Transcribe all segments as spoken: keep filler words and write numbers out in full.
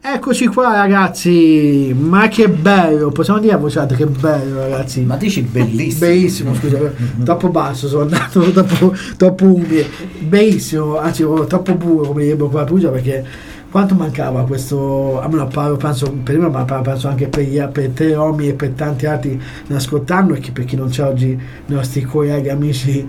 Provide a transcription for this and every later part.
Eccoci qua ragazzi, ma che bello, possiamo dire a voce alta che bello ragazzi. Ma dici bellissimo. Bellissimo, scusa, troppo basso sono andato, troppo, troppo umile. Bellissimo, anzi troppo puro come direbbe qua a Perugia, perché quanto mancava questo, almeno parlo, penso per me, ma penso anche per, gli, per te Romy e per tanti altri che ascoltando, e che per chi non c'è oggi i nostri colleghi, amici,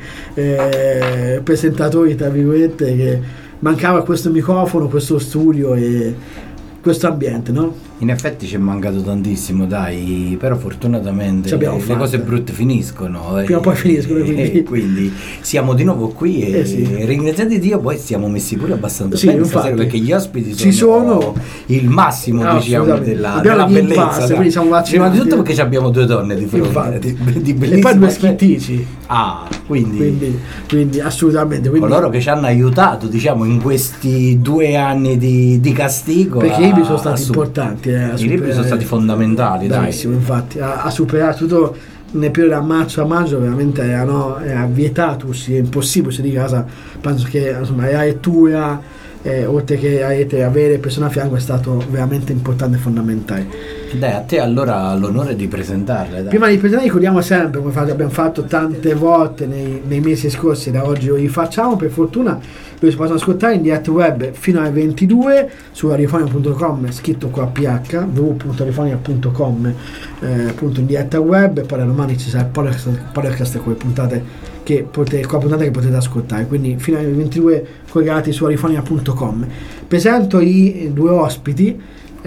eh, presentatori tra virgolette, che mancava questo microfono, questo studio e questo ambiente, no? In effetti ci è mancato tantissimo, dai, però fortunatamente le fatta. cose brutte finiscono. Prima o poi finiscono, quindi. E quindi siamo di nuovo qui e eh sì. ringraziate Dio, poi siamo messi pure abbastanza sì, bene infatti, perché gli ospiti sono, ci sono il massimo, ah, diciamo, della, della bellezza. Impasse, quindi siamo prima di tutto perché abbiamo due donne di fronte, di, di bellissima, e poi due schittici. Ah, quindi, quindi, quindi assolutamente. Quindi, coloro che ci hanno aiutato, diciamo, in questi due anni di, di castigo. Perché a, i libri sono stati su, importanti. Eh, I libri sono stati fondamentali, bravissimo, dai. infatti, a, a superare tutto nel periodo da marzo a maggio, veramente erano, era vietato, sì, è impossibile uscire di casa. Penso che insomma la lettura, eh, oltre che avete avere persone a fianco, è stato veramente importante e fondamentale. Dai, a te allora l'onore di presentarle. Dai. Prima di presentare ricordiamo sempre, come abbiamo fatto tante volte nei, nei mesi scorsi, da oggi lo rifacciamo per fortuna, dove si possono ascoltare in diretta web fino alle ventidue su radiofonia punto com, scritto qua P H, w w w punto radiofonia punto com, eh, punto in diretta web, e poi da domani ci sarà il podcast, podcast con le puntate che potete, con la puntata che potete ascoltare, quindi fino alle ventidue collegati su radiofonia punto com. Presento i due ospiti.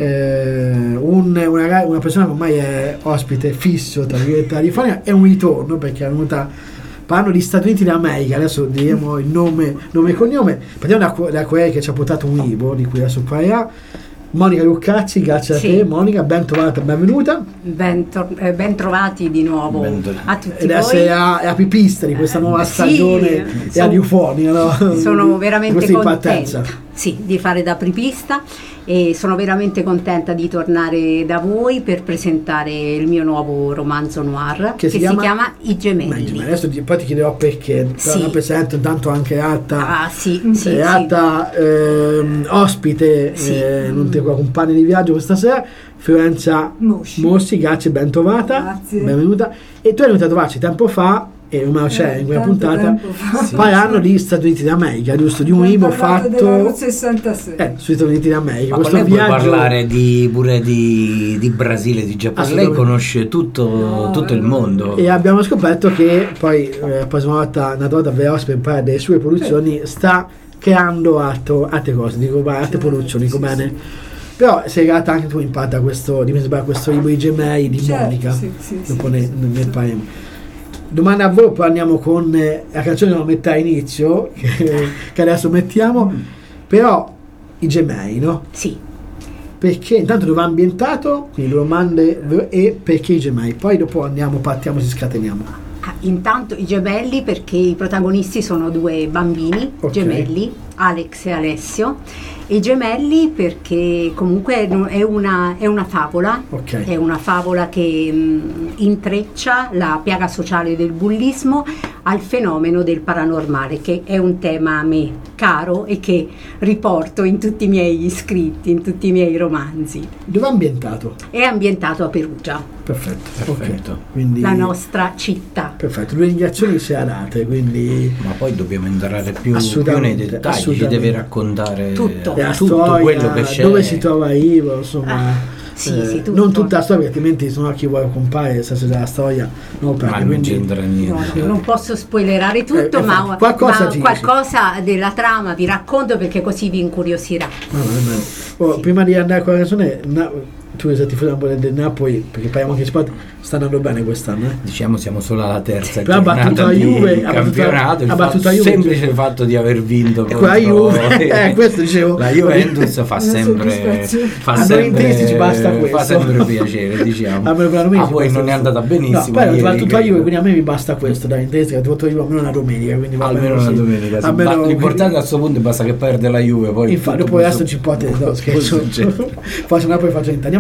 Eh, un, una, una persona che ormai è ospite fisso tra virgolette radiofonia, è un ritorno perché è venuta, parlando di Stati Uniti d'America, adesso diremo il nome, nome e cognome, partiamo da, da quella che ci ha portato un libro di cui adesso parlerà, Monica Luccacci. Grazie sì. a te Monica, ben trovata, benvenuta. Ben, tor- eh, ben trovati di nuovo ben a tutti ed voi. Essere a, a pipista di questa nuova stagione sì, radiofonica, no? Sono veramente contenta, partenza. sì, di fare da apripista, e sono veramente contenta di tornare da voi per presentare il mio nuovo romanzo noir che, che si, chiama? si chiama I Gemelli. Adesso poi ti chiederò perché, però sì. La presento intanto anche alta, ah, sì, sì, eh, alta sì. ehm, ospite, sì. eh, non te compagna di viaggio questa sera, Fiorenza Mossi, Mossi, grazie, ben trovata, grazie. Benvenuta. E tu hai venuto a trovarci tempo fa, e non c'è eh, in quella puntata, sì, parlando di Stati Uniti d'America, giusto? Di un libro fatto sessantasei eh, sugli Stati Uniti d'America. Ma questo viaggio... puoi parlare di, pure di, di Brasile, di Giappone. Lei conosce tutto, no, tutto il mondo. E abbiamo scoperto che poi eh, la prossima volta una volta veloce per parlare delle sue produzioni, sì. sta creando altro, altre cose, dico, altre produzioni, dico sì, bene. Sì. Però sei legata anche tu in parte a questo, di questo libro I Gemelli di certo, Monica, sì, sì, dopo sì, ne, sì, ne parliamo. Domanda a voi, poi andiamo con eh, la canzone che non metà inizio, che, che adesso mettiamo, mm. però I Gemelli, no? Sì. Perché intanto dove è ambientato, quindi domande, e perché I Gemelli? Poi dopo andiamo, partiamo, ci scateniamo. Ah, intanto I Gemelli perché i protagonisti sono due bambini, okay. gemelli, Alex e Alessio. I Gemelli perché comunque è una, è una favola, okay. è una favola che mh, intreccia la piaga sociale del bullismo al fenomeno del paranormale, che è un tema a me caro e che riporto in tutti i miei scritti, in tutti i miei romanzi. Dove è ambientato? È ambientato a Perugia. Perfetto, perfetto. Okay. Quindi, la nostra città. Perfetto, due indicazioni serate, quindi... Ma poi dobbiamo entrare più, più nei dettagli, ci deve raccontare tutto, la tutto storia, quello che c'è. Dove si trova Ivo, insomma... Ah. Sì, eh, sì, non tutta la storia, altrimenti se no chi vuole compare il senso della storia non ma non c'entra niente. No, no, non posso spoilerare tutto, eh, ma, qualcosa, ma qualcosa della trama vi racconto perché così vi incuriosirà. No, no, no. Oh, sì. Prima di andare con la canzone, na- tu sei tifoso del Napoli, perché parliamo anche di sport, sta andando bene quest'anno, eh? Diciamo siamo solo alla terza però giornata di Juve, campionato, il ha fatto, Juve, semplice il fatto di aver vinto con la Juve, eh, questo dicevo, la Juventus fa sempre fa sempre, ci basta questo. fa sempre piacere, diciamo. A me ah, poi non è andata benissimo, no, poi ha tutta la Juve, quindi a me mi basta questo, dai, in tedesco, ho fatto almeno una domenica, quindi va almeno una domenica, sì. Almeno, l'importante a questo punto basta che perde la Juve, poi infatti poi adesso ci può no, scherzo. Faccio una poi faccio niente. Andiamo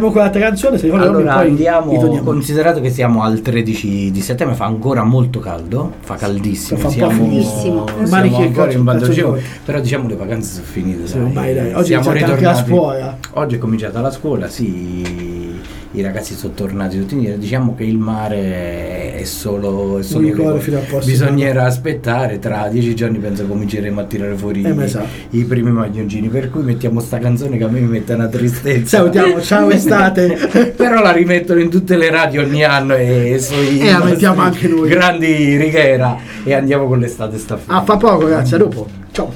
andiamo con l'altra canzone, se allora poi andiamo, considerato che siamo al tredici di settembre, fa ancora molto caldo, fa caldissimo, fa siamo, caldissimo. siamo ancora in Baldocino, però diciamo le vacanze sono finite, sì, dai. Ormai, dai. Oggi siamo è ritornati anche a scuola. Oggi è cominciata la scuola, sì, i ragazzi sono tornati tutti indietro. Diciamo che il mare è solo, è solo ricordo fino al prossimo bisognerà aspettare, tra dieci giorni penso cominceremo a tirare fuori eh, i, esatto. i primi maglioncini, per cui mettiamo sta canzone che a me mi mette una tristezza. Salutiamo, ciao estate. Però la rimettono in tutte le radio ogni anno e sui e la mettiamo anche noi, grandi Righiera, e andiamo con l'estate sta finendo. A fa poco ragazzi, a dopo, ciao.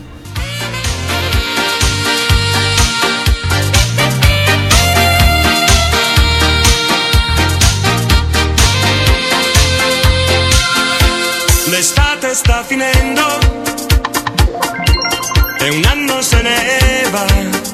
L'estate sta finendo e un anno se ne va.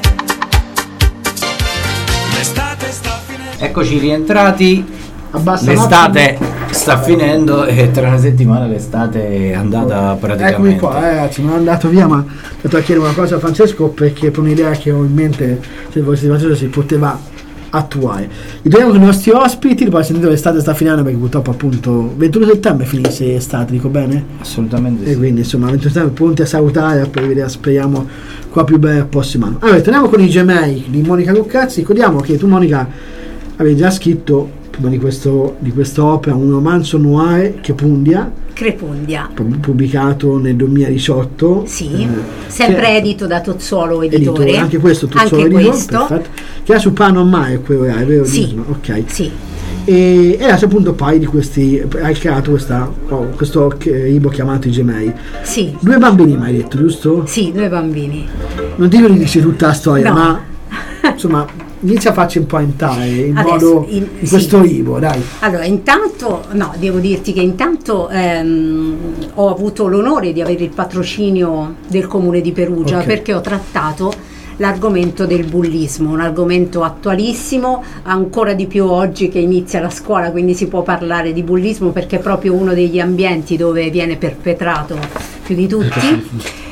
L'estate sta finendo. Eccoci rientrati. Abbassa l'estate sta finendo e tra una settimana l'estate è andata praticamente. Eccomi qua, eh, ragazzi, mi hanno andato via, ma ho detto a chiedere una cosa a Francesco perché per un'idea che ho in mente, se fosse Francesco, si poteva attuare. Ritorniamo con i nostri ospiti, poi sentite l'estate sta finendo perché purtroppo appunto ventuno settembre finisce l'estate, dico bene? Assolutamente e sì. Quindi insomma ventuno settembre pronti a salutare per vedere, speriamo qua più bene il prossimo anno. Allora, torniamo con i Gemelli di Monica Coccazzi. Ricordiamo che tu, Monica, avevi già scritto prima di questo di questa opera un romanzo noir, Crepundia, Crepundia, pubblicato nel duemiladiciotto, sì, eh, sempre che, edito da Tozzuolo editore, editore, anche questo Tozzuolo anche editore, questo. Perfetto, che era su Paranormale, quello è vero? Sì, ok, sì. E era appunto poi di questi, hai creato questa, oh, questo libro chiamato I Gemelli. Sì. Due bambini mi hai detto, giusto? Sì, due bambini. Non ti dici tutta la storia, no. ma insomma inizia a farci un po' entrare in Adesso, modo in, in questo sì. libro, dai. Allora, intanto, no, devo dirti che intanto ehm, ho avuto l'onore di avere il patrocinio del Comune di Perugia, okay, perché ho trattato l'argomento del bullismo, un argomento attualissimo, ancora di più oggi che inizia la scuola, quindi si può parlare di bullismo perché è proprio uno degli ambienti dove viene perpetrato più di tutti.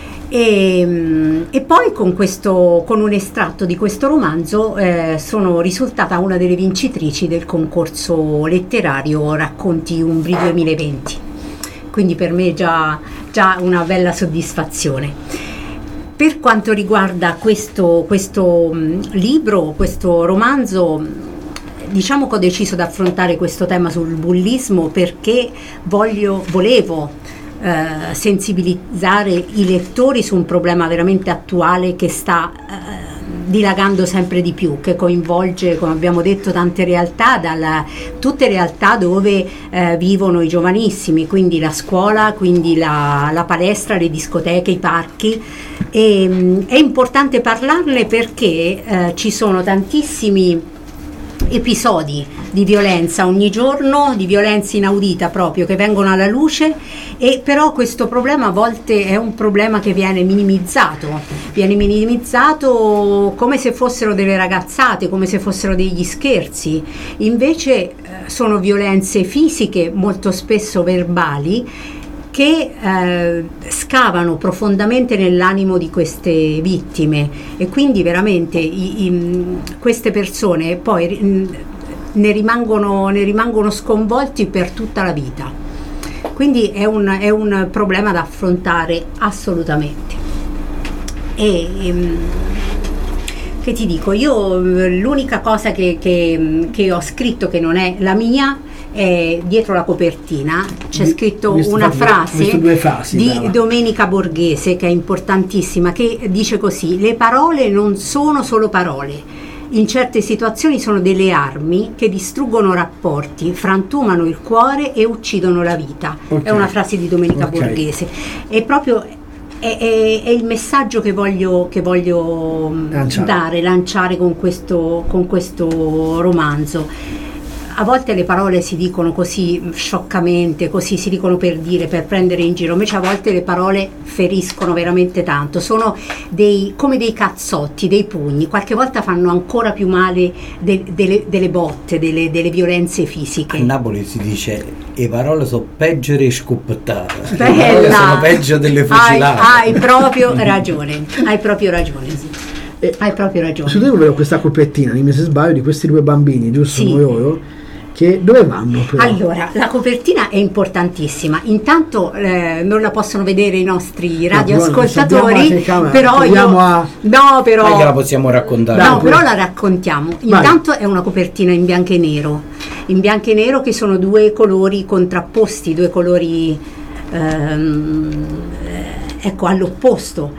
E, e poi con, questo, con un estratto di questo romanzo eh, sono risultata una delle vincitrici del concorso letterario Racconti Umbri duemilaventi, quindi per me già, già una bella soddisfazione. Per quanto riguarda questo, questo mh, libro, questo romanzo, diciamo che ho deciso di affrontare questo tema sul bullismo perché voglio, volevo eh, sensibilizzare i lettori su un problema veramente attuale che sta eh, dilagando sempre di più, che coinvolge, come abbiamo detto, tante realtà, dalla, tutte realtà dove eh, vivono i giovanissimi, quindi la scuola, quindi la, la palestra, le discoteche, i parchi. E, mh, è importante parlarne perché eh, ci sono tantissimi episodi di violenza ogni giorno, di violenza inaudita proprio, che vengono alla luce, e però questo problema a volte è un problema che viene minimizzato, viene minimizzato come se fossero delle ragazzate, come se fossero degli scherzi, invece eh, sono violenze fisiche, molto spesso verbali, che eh, scavano profondamente nell'animo di queste vittime, e quindi veramente i, i, queste persone poi mh, ne rimangono, ne rimangono sconvolti per tutta la vita. Quindi è un, è un problema da affrontare assolutamente. E mh, che ti dico, io l'unica cosa che, che, che ho scritto che non è la mia, è dietro la copertina c'è scritto visto, una frase visto due frasi, di brava. Domenica Borghese, che è importantissima, che dice così: le parole non sono solo parole, in certe situazioni sono delle armi che distruggono rapporti, frantumano il cuore e uccidono la vita. Okay. È una frase di Domenica okay. Borghese. È proprio È, è, è il messaggio che voglio, che voglio lanciare. dare, lanciare con questo, con questo romanzo. A volte le parole si dicono così scioccamente, così si dicono per dire, per prendere in giro, invece a volte le parole feriscono veramente tanto, sono dei, come dei cazzotti, dei pugni, qualche volta fanno ancora più male de, delle, delle botte, delle, delle violenze fisiche. A Napoli si dice: le parole sono peggio delle scoppettate, Bella. Le parole sono peggio delle fucilate. Hai, hai proprio ragione, hai proprio ragione. E hai proprio ragione. su dove vedo questa copertina, dimmi se sbaglio, di questi due bambini, giusto? Sì. Loro, che dove vanno però? Allora, la copertina è importantissima. Intanto eh, non la possono vedere i nostri radioascoltatori, no, però io a... no, però Poi la possiamo raccontare. No, però la raccontiamo. Intanto è una copertina in bianco e nero. In bianco e nero, che sono due colori contrapposti, due colori ehm, ecco all'opposto.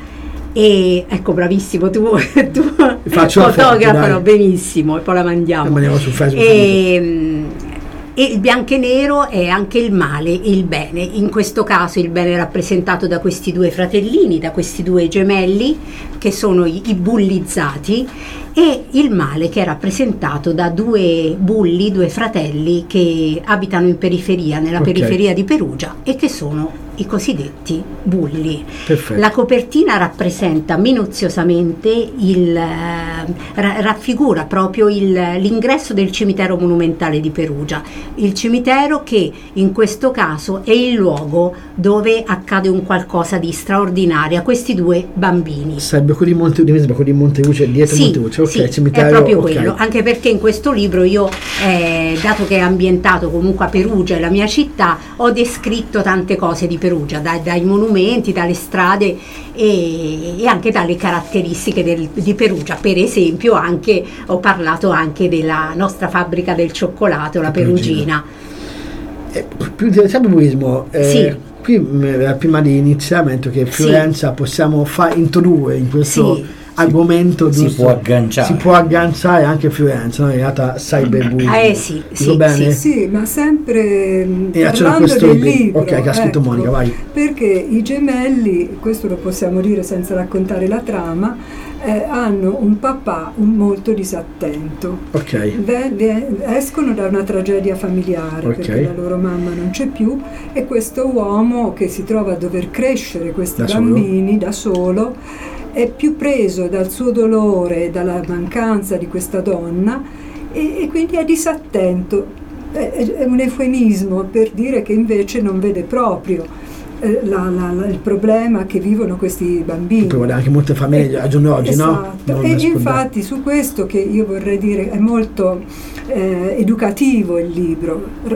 E ecco, bravissimo, tu, tu fotografano benissimo, e poi la mandiamo. La su Facebook. E, e il bianco e nero è anche il male e il bene. In questo caso il bene è rappresentato da questi due fratellini, da questi due gemelli che sono i, i bullizzati, e il male che è rappresentato da due bulli, due fratelli che abitano in periferia, nella okay. periferia di Perugia, e che sono i cosiddetti bulli. Perfetto. La copertina rappresenta minuziosamente il ra- raffigura proprio il, l'ingresso del cimitero monumentale di Perugia, il cimitero che in questo caso è il luogo dove accade un qualcosa di straordinario a questi due bambini. Sarebbe quello di Monte quello di Monteluce, dietro sì, Monteluce, ok, sì, cimitero, è proprio okay. quello, anche perché in questo libro io, eh, dato che è ambientato comunque a Perugia, è la mia città, ho descritto tante cose di Perugia, dai, dai monumenti, dalle strade e, e anche dalle caratteristiche del, di Perugia. Per esempio anche ho parlato anche della nostra fabbrica del cioccolato, la, la Perugina. Eh, più interessante buismo, eh, sì. Qui mh, prima di iniziare che Fiorenza sì. possiamo far introdurre in questo sì. argomento, si giusto? può agganciare si può agganciare anche Fiorenza, no? È realtà cyberbullismo. Eh sì, sì, bene? Sì, sì, ma sempre e parlando del libro, ok, che ha scritto ecco, Monica, vai. Perché i gemelli, questo lo possiamo dire senza raccontare la trama, eh, hanno un papà un molto disattento. Ok. Ve, ve, escono da una tragedia familiare, okay. perché la loro mamma non c'è più, e questo uomo che si trova a dover crescere questi da bambini solo. da solo è più preso dal suo dolore e dalla mancanza di questa donna, e, e quindi è disattento. È, è un eufemismo per dire che invece non vede proprio eh, la, la, la, il problema che vivono questi bambini. Poi anche molte famiglie al giorno d'oggi, esatto. no? E infatti su questo, che io vorrei dire è molto eh, educativo il libro, r-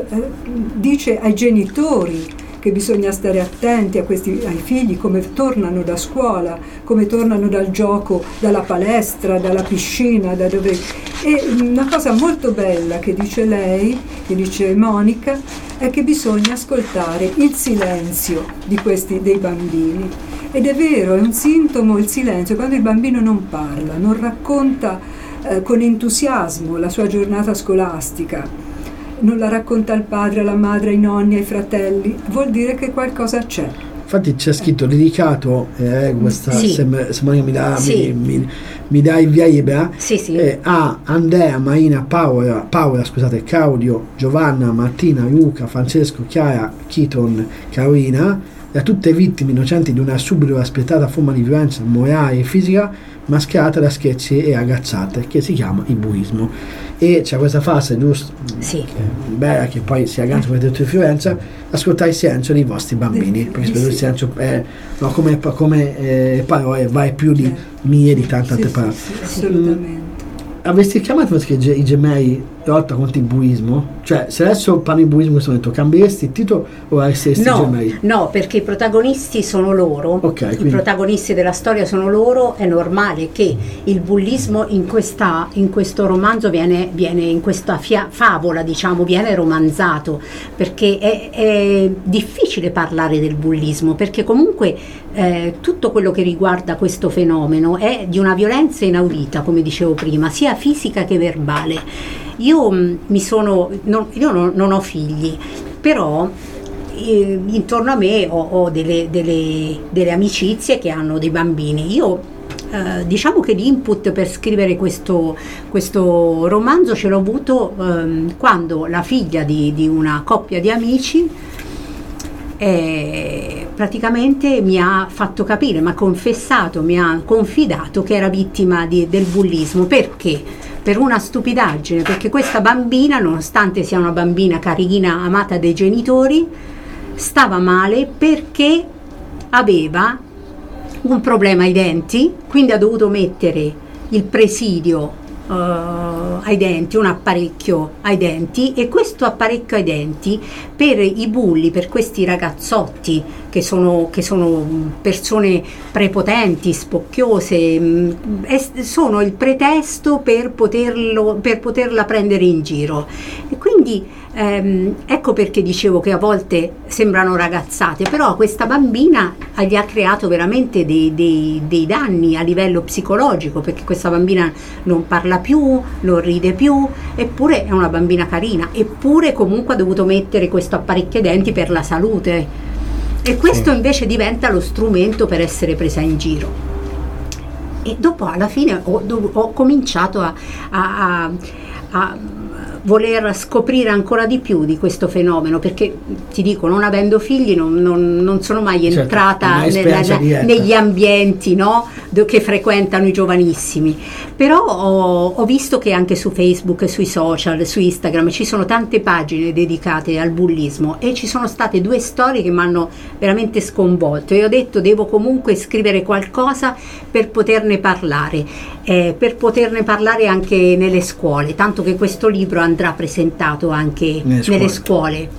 dice ai genitori che bisogna stare attenti a questi, ai figli, come tornano da scuola, come tornano dal gioco, dalla palestra, dalla piscina, da dove... E una cosa molto bella che dice lei, che dice Monica, è che bisogna ascoltare il silenzio di questi, dei bambini. Ed è vero, è un sintomo il silenzio, quando il bambino non parla, non racconta eh, con entusiasmo la sua giornata scolastica, non la racconta al padre, alla madre, ai nonni, ai fratelli, vuol dire che qualcosa c'è. Infatti c'è scritto dedicato, eh, questa, sì. se, se Monica mi dà, sì. mi, mi, mi dà il via libera, sì, sì. Eh, a Andrea, Marina, Paola, Paola, scusate, Claudio, Giovanna, Martina, Luca, Francesco, Chiara, Kiton, Carolina, e a tutte vittime innocenti di una subito aspettata forma di violenza morale e fisica mascherata da scherzi e ragazzate, che si chiama il buismo. E c'è questa frase, giusto? Sì. Che bella, che poi si aggancia come detto di Fiorenza: ascoltare il silenzio dei vostri bambini, perché spesso il silenzio è, no, come, come eh, parole vai più di mie di tante altre sì, parole. sì, sì, assolutamente. Mm, avresti chiamato i gemelli lotta contro il buismo? Cioè, se adesso parli di buismo in questo momento, cambieresti il titolo o avresti no, i gemelli? No, perché i protagonisti sono loro, okay, i quindi... protagonisti della storia sono loro. È normale che il bullismo in, questa, in questo romanzo viene, viene in questa fia, favola, diciamo, viene romanzato, perché è, è difficile parlare del bullismo, perché comunque eh, tutto quello che riguarda questo fenomeno è di una violenza inaudita, come dicevo prima, sia fisica che verbale. Io mh, mi sono, non, io non, non ho figli, però eh, intorno a me ho, ho delle, delle, delle amicizie che hanno dei bambini. Io eh, diciamo che l'input per scrivere questo, questo romanzo ce l'ho avuto eh, quando la figlia di, di una coppia di amici eh, praticamente mi ha fatto capire, mi ha confessato, mi ha confidato che era vittima di, del bullismo. Perché? Per una stupidaggine, perché questa bambina, nonostante sia una bambina carina, amata dai genitori, stava male perché aveva un problema ai denti, quindi ha dovuto mettere il presidio Uh, ai denti, un apparecchio ai denti, e questo apparecchio ai denti per i bulli, per questi ragazzotti che sono, che sono persone prepotenti, spocchiose, mh, è, sono il pretesto per, poterlo, per poterla prendere in giro. E quindi ehm, ecco perché dicevo che a volte sembrano ragazzate, però questa bambina gli ha creato veramente dei, dei, dei danni a livello psicologico, perché questa bambina non parla più, non ride più, eppure è una bambina carina, eppure comunque ha dovuto mettere questo apparecchio ai denti per la salute, e questo sì. invece diventa lo strumento per essere presa in giro. E dopo alla fine ho, ho cominciato a, a, a, a voler scoprire ancora di più di questo fenomeno, perché ti dico, non avendo figli non, non, non sono mai certo, entrata nella, negli ambienti, no, che frequentano i giovanissimi, però ho, ho visto che anche su Facebook, sui social, su Instagram ci sono tante pagine dedicate al bullismo, e ci sono state due storie che mi hanno veramente sconvolto, e ho detto devo comunque scrivere qualcosa per poterne parlare, eh, per poterne parlare anche nelle scuole, tanto che questo libro andrà presentato anche nelle scuole, nelle scuole.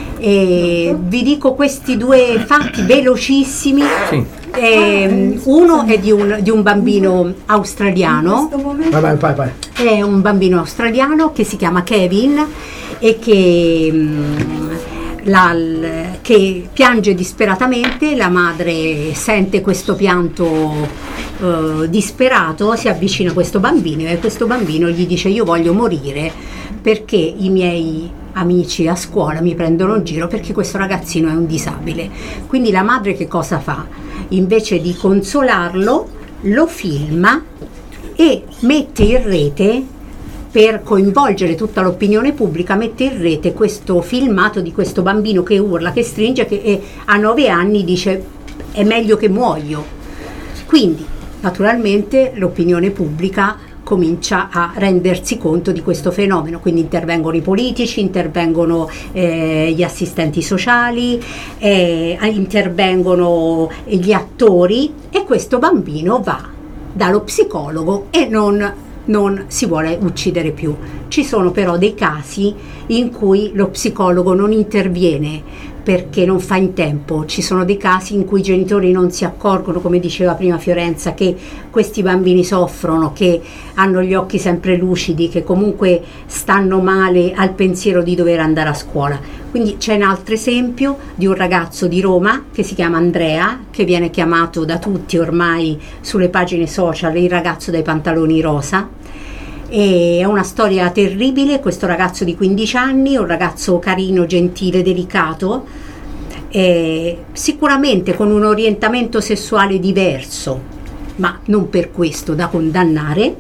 E vi dico questi due fatti velocissimi. Sì. Eh, uno è di un, di un bambino australiano, vai, vai, vai. È un bambino australiano che si chiama Kevin e che mh, La, che piange disperatamente. La madre sente questo pianto eh, disperato, si avvicina a questo bambino, e questo bambino gli dice: io voglio morire perché i miei amici a scuola mi prendono in giro perché questo ragazzino è un disabile. Quindi la madre che cosa fa? Invece di consolarlo, lo filma e mette in rete, per coinvolgere tutta l'opinione pubblica, mette in rete questo filmato di questo bambino che urla, che stringe, che e a nove anni dice: è meglio che muoio. Quindi naturalmente l'opinione pubblica comincia a rendersi conto di questo fenomeno, quindi intervengono i politici, intervengono eh, gli assistenti sociali, eh, intervengono gli attori, e questo bambino va dallo psicologo e non non si vuole uccidere più. Ci sono però dei casi in cui lo psicologo non interviene perché non fa in tempo. Ci sono dei casi in cui i genitori non si accorgono, come diceva prima Fiorenza, che questi bambini soffrono, che hanno gli occhi sempre lucidi, che comunque stanno male al pensiero di dover andare a scuola. Quindi c'è un altro esempio di un ragazzo di Roma che si chiama Andrea, che viene chiamato da tutti ormai sulle pagine social il ragazzo dai pantaloni rosa. E è una storia terribile. Questo ragazzo di quindici anni, un ragazzo carino, gentile, delicato, eh, sicuramente con un orientamento sessuale diverso, ma non per questo da condannare.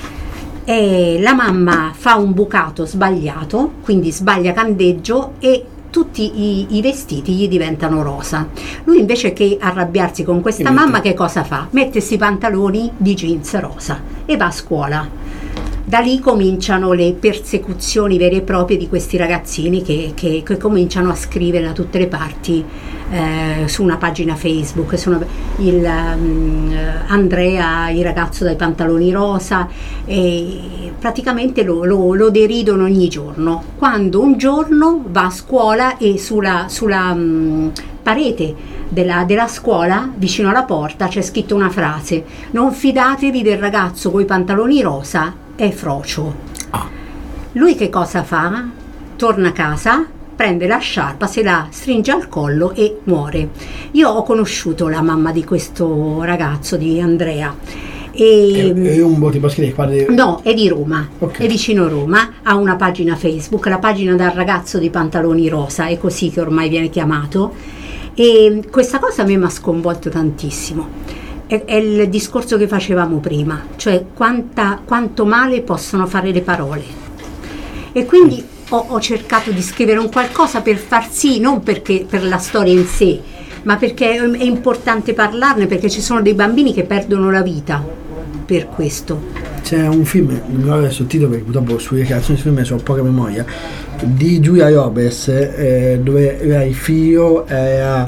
E la mamma fa un bucato sbagliato, quindi sbaglia candeggio, e tutti i, i vestiti gli diventano rosa. Lui invece che arrabbiarsi con questa mamma, che cosa fa? Mette questi pantaloni di jeans rosa e va a scuola. Da lì cominciano le persecuzioni vere e proprie di questi ragazzini che, che, che cominciano a scrivere da tutte le parti eh, su una pagina Facebook. Sono il um, Andrea, il ragazzo dai pantaloni rosa, e praticamente lo, lo, lo deridono ogni giorno, quando un giorno va a scuola e sulla, sulla um, parete della, della scuola, vicino alla porta, c'è scritto una frase: non fidatevi del ragazzo coi pantaloni rosa, è frocio. Ah. Lui che cosa fa? Torna a casa, prende la sciarpa, se la stringe al collo e muore. Io ho conosciuto la mamma di questo ragazzo, di Andrea. E, è, è un tipo scrive qua di... No, è di Roma, okay. È vicino Roma, ha una pagina Facebook, la pagina del ragazzo di pantaloni rosa, è così che ormai viene chiamato, e questa cosa a me mi ha sconvolto tantissimo. È il discorso che facevamo prima, cioè quanta, quanto male possono fare le parole. E quindi ho, ho cercato di scrivere un qualcosa per far sì, non perché per la storia in sé, ma perché è, è importante parlarne, perché ci sono dei bambini che perdono la vita per questo. C'è un film, non mi ricordo adesso il titolo perché purtroppo sulle creazioni di film ho poca memoria, di Julia Roberts, eh, dove il figlio era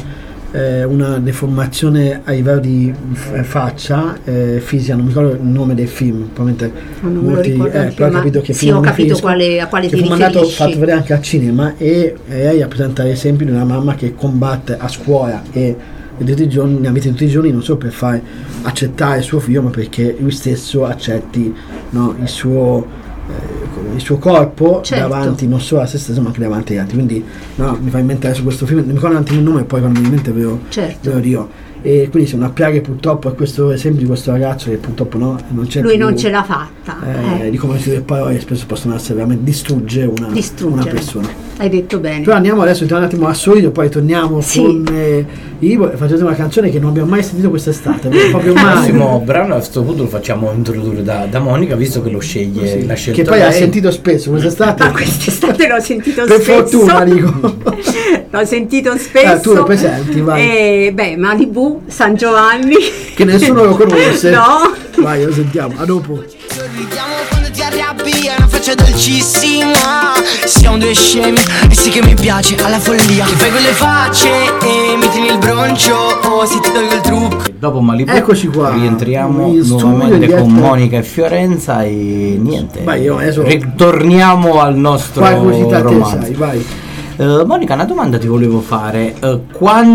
eh, una deformazione a livello di f- faccia eh, fisica, non mi ricordo il nome del film, probabilmente non me lo molti, ricordo eh, anche, però ho ma capito che sì, film ho mi capito riferisco, quale, a quale che ti fu mandato, riferisci. fatto vedere anche al cinema, e, e lei rappresenta l'esempio di una mamma che combatte a scuola e, e tutti i giorni, ne avete tutti i giorni, non solo per far accettare il suo figlio, ma perché lui stesso accetti, no, il suo eh, il suo corpo, certo, davanti non solo a se stesso ma anche davanti agli altri. Quindi no, mi fa in mente adesso questo film, non mi ricordo un attimo il nome e poi quando mi viene in mente ve lo, certo. ve lo dico. E quindi c'è una piaga che purtroppo è questo esempio di questo ragazzo che purtroppo no, non c'è lui più, non ce l'ha fatta, eh, eh. di come le parole spesso possono essere veramente distrugge una, una persona. Hai detto bene. Però andiamo adesso un attimo a Solido, poi torniamo sì. con eh, Ivo e facciamo una canzone che non abbiamo mai sentito quest'estate, proprio il mai. prossimo brano a questo punto lo facciamo introdurre da, da Monica, visto che lo sceglie, Sì, l'ha scelto che poi lei. ha sentito spesso quest'estate. Ma quest'estate l'ho sentito per spesso. fortuna dico. L'ho sentito spesso. Eh, tu lo presenti, vai. E beh, Malibu, San Giovanni. Che nessuno lo conosce. No. Vai, lo sentiamo, a dopo. Sorridiamo quando ti arrabbi, è una faccia dolcissima. Siamo due scemi, e sì che mi piace, alla follia. Che fai quelle facce e mi tieni il broncio, o se ti tolgo il trucco. Dopo Malibu Eccoci qua, rientriamo in studio, nuovamente in con diretta. Monica e Fiorenza e niente. Vai, io adesso- ritorniamo al nostro Quale curiosità te romanzo. sai, vai. Uh, Monica, una domanda ti volevo fare. Uh,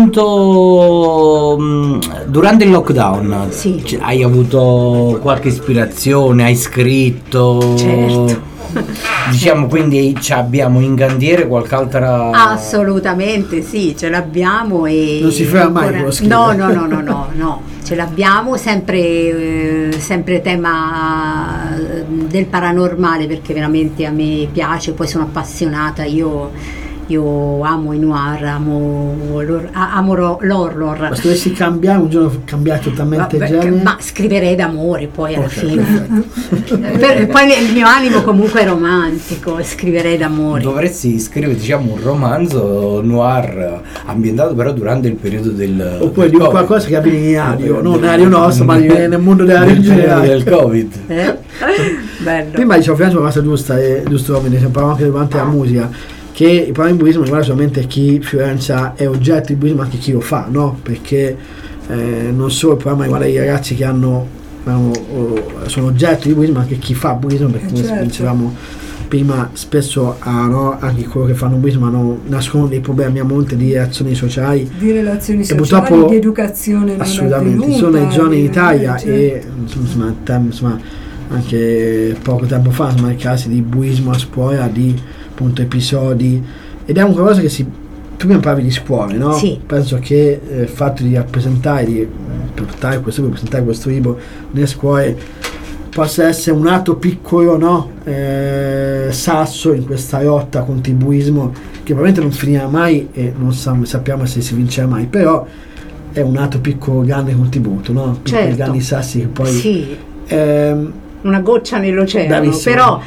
quanto mh, durante il lockdown Sì. c- hai avuto qualche ispirazione? Hai scritto? Certo. Diciamo, quindi ci abbiamo in cantiere qualche altra. Assolutamente sì, ce l'abbiamo e Non si ferma mai ancora- con lo scrivere. No, no, no, no, no, no, ce l'abbiamo sempre, eh, sempre tema eh, del paranormale, perché veramente a me piace, poi sono appassionata, io io amo i noir, amo, l'or- a- amo ro- l'horror. Ma se dovessi cambiare un giorno, cambiare totalmente Vabbè, genere. ma scriverei d'amore poi alla Ok, fine. Per- poi il mio animo comunque è romantico, scriverei d'amore. Dovresti scrivere, diciamo, un romanzo noir ambientato però durante il periodo del. Oppure del di Covid. qualcosa che avviene in ario, non nell'ario nostro, ma nel mondo dell'ario in Nel periodo generale. del Covid. Eh? Bello. Prima dicevo Firenze una cosa giusta, e giusto come ne parlavamo anche durante la musica, che il problema del buddismo riguarda solamente chi Fiorenza è oggetto di buddismo, ma anche chi lo fa, no? Perché eh, non solo il problema riguarda i ragazzi che hanno, hanno o, sono oggetto di buddismo, ma anche chi fa buddismo, perché come certo. dicevamo prima spesso ah, no? Anche quello che fanno buddismo hanno, nascono dei problemi a monte di reazioni sociali. Di relazioni E sociali, purtroppo- di educazione non Assolutamente, avvenuta, sono le zone in di- Italia certo. e insomma, tem- insomma, anche poco tempo fa insomma, i casi di buismo a scuola, di appunto episodi, ed è un qualcosa che si, tu mi parlavi di scuole, no? Sì. Penso che eh, il fatto di rappresentare, di portare questo libro, presentare questo libro nelle scuole possa essere un atto piccolo, no? Eh, sasso in questa lotta contro il buismo, che probabilmente non finirà mai e non sa- sappiamo se si vincerà mai, però è un atto piccolo, grande contributo, no? Piccoli Certo. grandi sassi che poi Sì, ehm, una goccia nell'oceano, Bravissimo. però,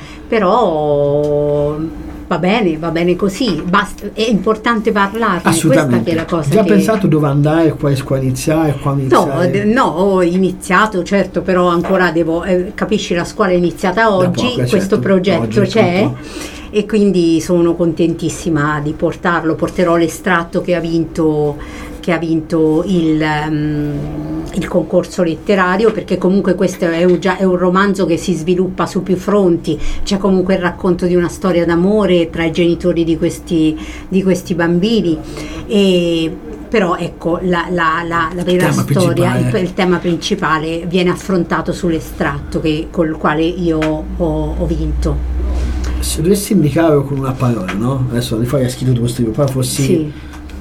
però va bene, va bene così, basta, è importante parlarne, questa assolutamente. che è la cosa Già che... pensato dove andare, quale scuola iniziare, quando No, iniziare? d- no, ho iniziato, certo, però ancora devo, eh, capisci, la scuola è iniziata oggi, poco, questo certo, progetto oggi, c'è appunto. e quindi sono contentissima di portarlo, porterò l'estratto che ha vinto che ha vinto il, um, il concorso letterario, perché comunque questo è un, già, è un romanzo che si sviluppa su più fronti, c'è comunque il racconto di una storia d'amore tra i genitori di questi, di questi bambini, e però ecco la, la, la, la vera tema storia, il, principale. il tema principale viene affrontato sull'estratto che, col quale io ho, ho vinto. Se dovessi indicarlo con una parola, no? Adesso di fuori hai scritto questo libro, poi fossi Sì.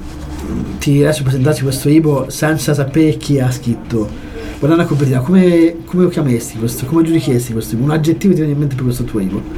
ti adesso presentassi questo libro senza sapere chi ha scritto, guardando la copertina, come, come lo chiameresti questo? Come giudicheresti questo libro? Un aggettivo ti viene in mente per questo tuo libro?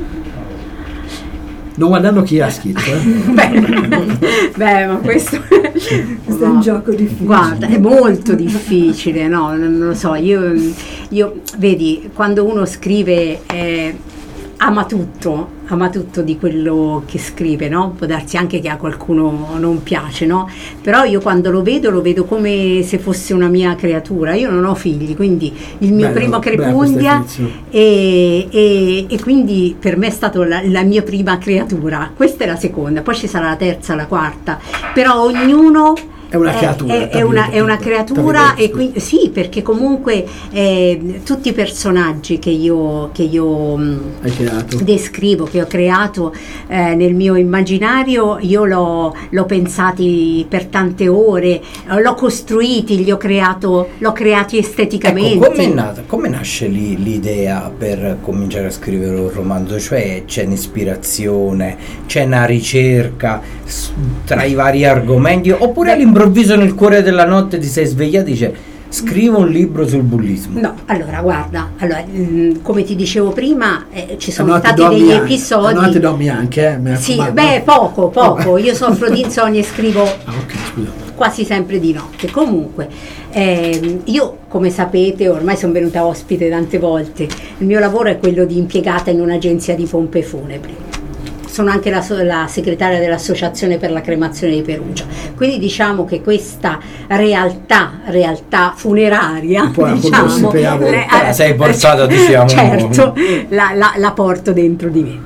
Non guardando chi ha scritto, eh? beh, beh, ma questo, Questo è un gioco difficile. Guarda, è molto difficile, no? Non lo so, io, io vedi, quando uno scrive eh, ama tutto, ama tutto di quello che scrive, no? Può darsi anche che a qualcuno non piace, no? Però io quando lo vedo, lo vedo come se fosse una mia creatura. Io non ho figli, quindi il mio Bello, primo bella Crepundia questa definizione. e, e, e quindi per me è stata la, la mia prima creatura. Questa è la seconda, poi ci sarà la terza, la quarta, però ognuno È una creatura. È, è, una, è una creatura e quindi, sì, perché comunque eh, tutti i personaggi che io, che io Hai creato. descrivo, che ho creato eh, nel mio immaginario, io l'ho, l'ho pensati per tante ore, l'ho costruiti, li ho creato, l'ho creati esteticamente. Ecco, come è nata, come nasce lì l'idea per cominciare a scrivere un romanzo? Cioè c'è un'ispirazione, c'è una ricerca s- tra i vari argomenti, oppure all'improvviso nel cuore della notte ti sei svegliato e dice scrivo un libro sul bullismo? No, allora guarda, allora, mh, come ti dicevo prima, eh, ci sono Notte stati dormi degli anche. episodi. A notte dormi anche, eh, mi Sì, raccomando. beh, poco, poco. Io soffro di insonnia e scrivo Ah, ok, scusa. quasi sempre di notte. Comunque, ehm, io, come sapete, ormai sono venuta ospite tante volte. Il mio lavoro è quello di impiegata in un'agenzia di pompe funebri. Sono anche la, so- la segretaria dell'Associazione per la cremazione di Perugia. Quindi diciamo che questa realtà, realtà funeraria, Un po' la diciamo, conosci per lavoro. le- La sei portata, diciamo. Certo, la, la- la porto dentro di me.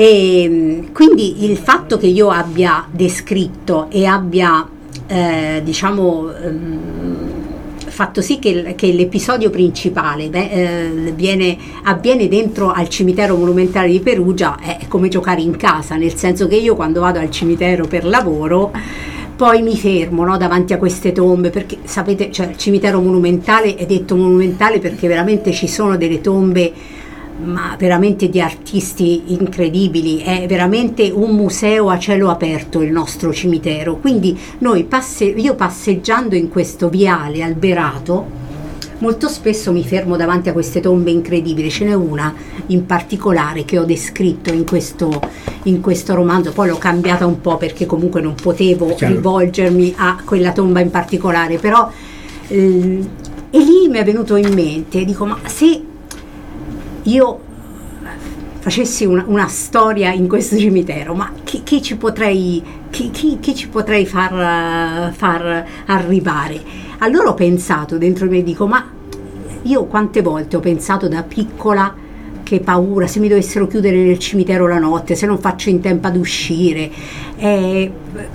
E quindi il fatto che io abbia descritto e abbia, eh, diciamo, ehm, fatto sì che, che l'episodio principale beh, eh, viene, avviene dentro al cimitero monumentale di Perugia, è come giocare in casa, nel senso che io quando vado al cimitero per lavoro poi mi fermo, no, davanti a queste tombe, perché sapete, cioè, il cimitero monumentale è detto monumentale perché veramente ci sono delle tombe, ma veramente di artisti incredibili, è veramente un museo a cielo aperto il nostro cimitero. Quindi noi passe- io passeggiando in questo viale alberato molto spesso mi fermo davanti a queste tombe incredibili. Ce n'è una in particolare che ho descritto in questo, in questo romanzo, poi l'ho cambiata un po' perché comunque non potevo Chiaro. rivolgermi a quella tomba in particolare, però eh, e lì mi è venuto in mente, dico, ma se io facessi una, una storia in questo cimitero, ma chi, chi ci potrei, chi, chi, chi ci potrei far, far arrivare? Allora ho pensato dentro di me, dico, ma io quante volte ho pensato da piccola, che paura, se mi dovessero chiudere nel cimitero la notte, se non faccio in tempo ad uscire, eh,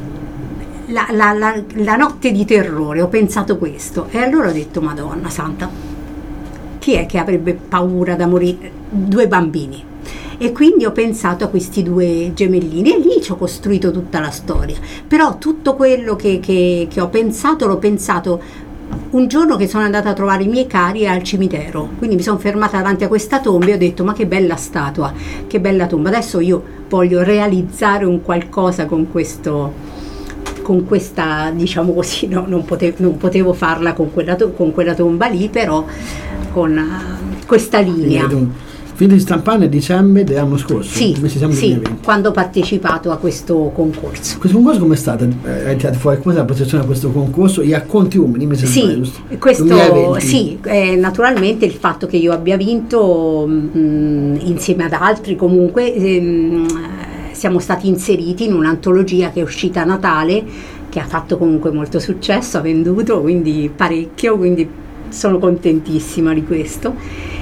la, la, la, la notte di terrore, ho pensato questo, e allora ho detto, Madonna Santa, chi è che avrebbe paura da morire? Due bambini. E quindi ho pensato a questi due gemellini e lì ci ho costruito tutta la storia. Però tutto quello che, che, che ho pensato l'ho pensato un giorno che sono andata a trovare i miei cari al cimitero. Quindi mi sono fermata davanti a questa tomba e ho detto, ma che bella statua, che bella tomba. Adesso io voglio realizzare un qualcosa con questo, con questa, diciamo così, no, non, potevo, non potevo farla con quella, to- con quella tomba lì, però con uh, questa linea. Finito di stampare nel dicembre dell'anno scorso. Sì, come ci siamo sì, duemilaventi. quando ho partecipato a questo concorso. Questo concorso come è stato? Eh, hai tirato fuori come è la prestazione a questo concorso? I racconti umani, dimmi se sbaglio, Sì, giusto? questo duemilaventi. sì, eh, naturalmente il fatto che io abbia vinto mh, insieme ad altri comunque ehm, siamo stati inseriti in un'antologia che è uscita a Natale, che ha fatto comunque molto successo, ha venduto quindi parecchio, quindi sono contentissima di questo.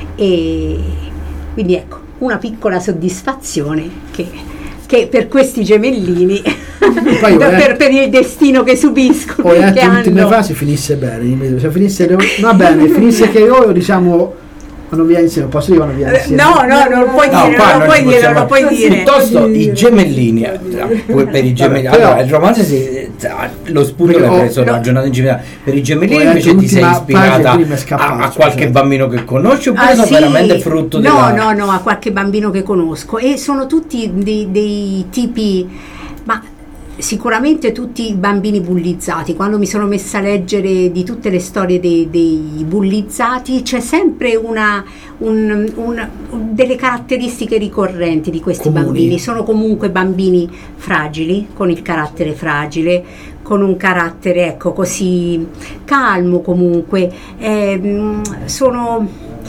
E quindi ecco, una piccola soddisfazione che, che per questi gemellini, Poi, per, per il destino che subiscono, Ho che letto l'ultima hanno. frase, finisse bene, se finisse va bene, finisse che loro diciamo vanno via insieme, posso dire vanno via insieme? No, no, non puoi No, dire, qua non non puoi ci dire, possiamo- non puoi dire. Piuttosto i gemellini, eh, per i gemellini, Vabbè, però- allora il romanzo si, lo spunto Perché l'hai ho- preso no. la giornata in cimitero. Per i gemellini Ho letto invece ti sei l'ultima ispirata pagina, prima è scappato, a, a scusate. qualche bambino che conosci oppure Ah, sono sì. veramente frutto no, della... no, no, a qualche bambino che conosco, e sono tutti dei, dei tipi, ma sicuramente tutti bambini bullizzati. Quando mi sono messa a leggere di tutte le storie dei, dei bullizzati, c'è sempre una, un, un, delle caratteristiche ricorrenti di questi Comuni. bambini. Sono comunque bambini fragili, con il carattere fragile, con un carattere ecco così calmo comunque. Ehm, sono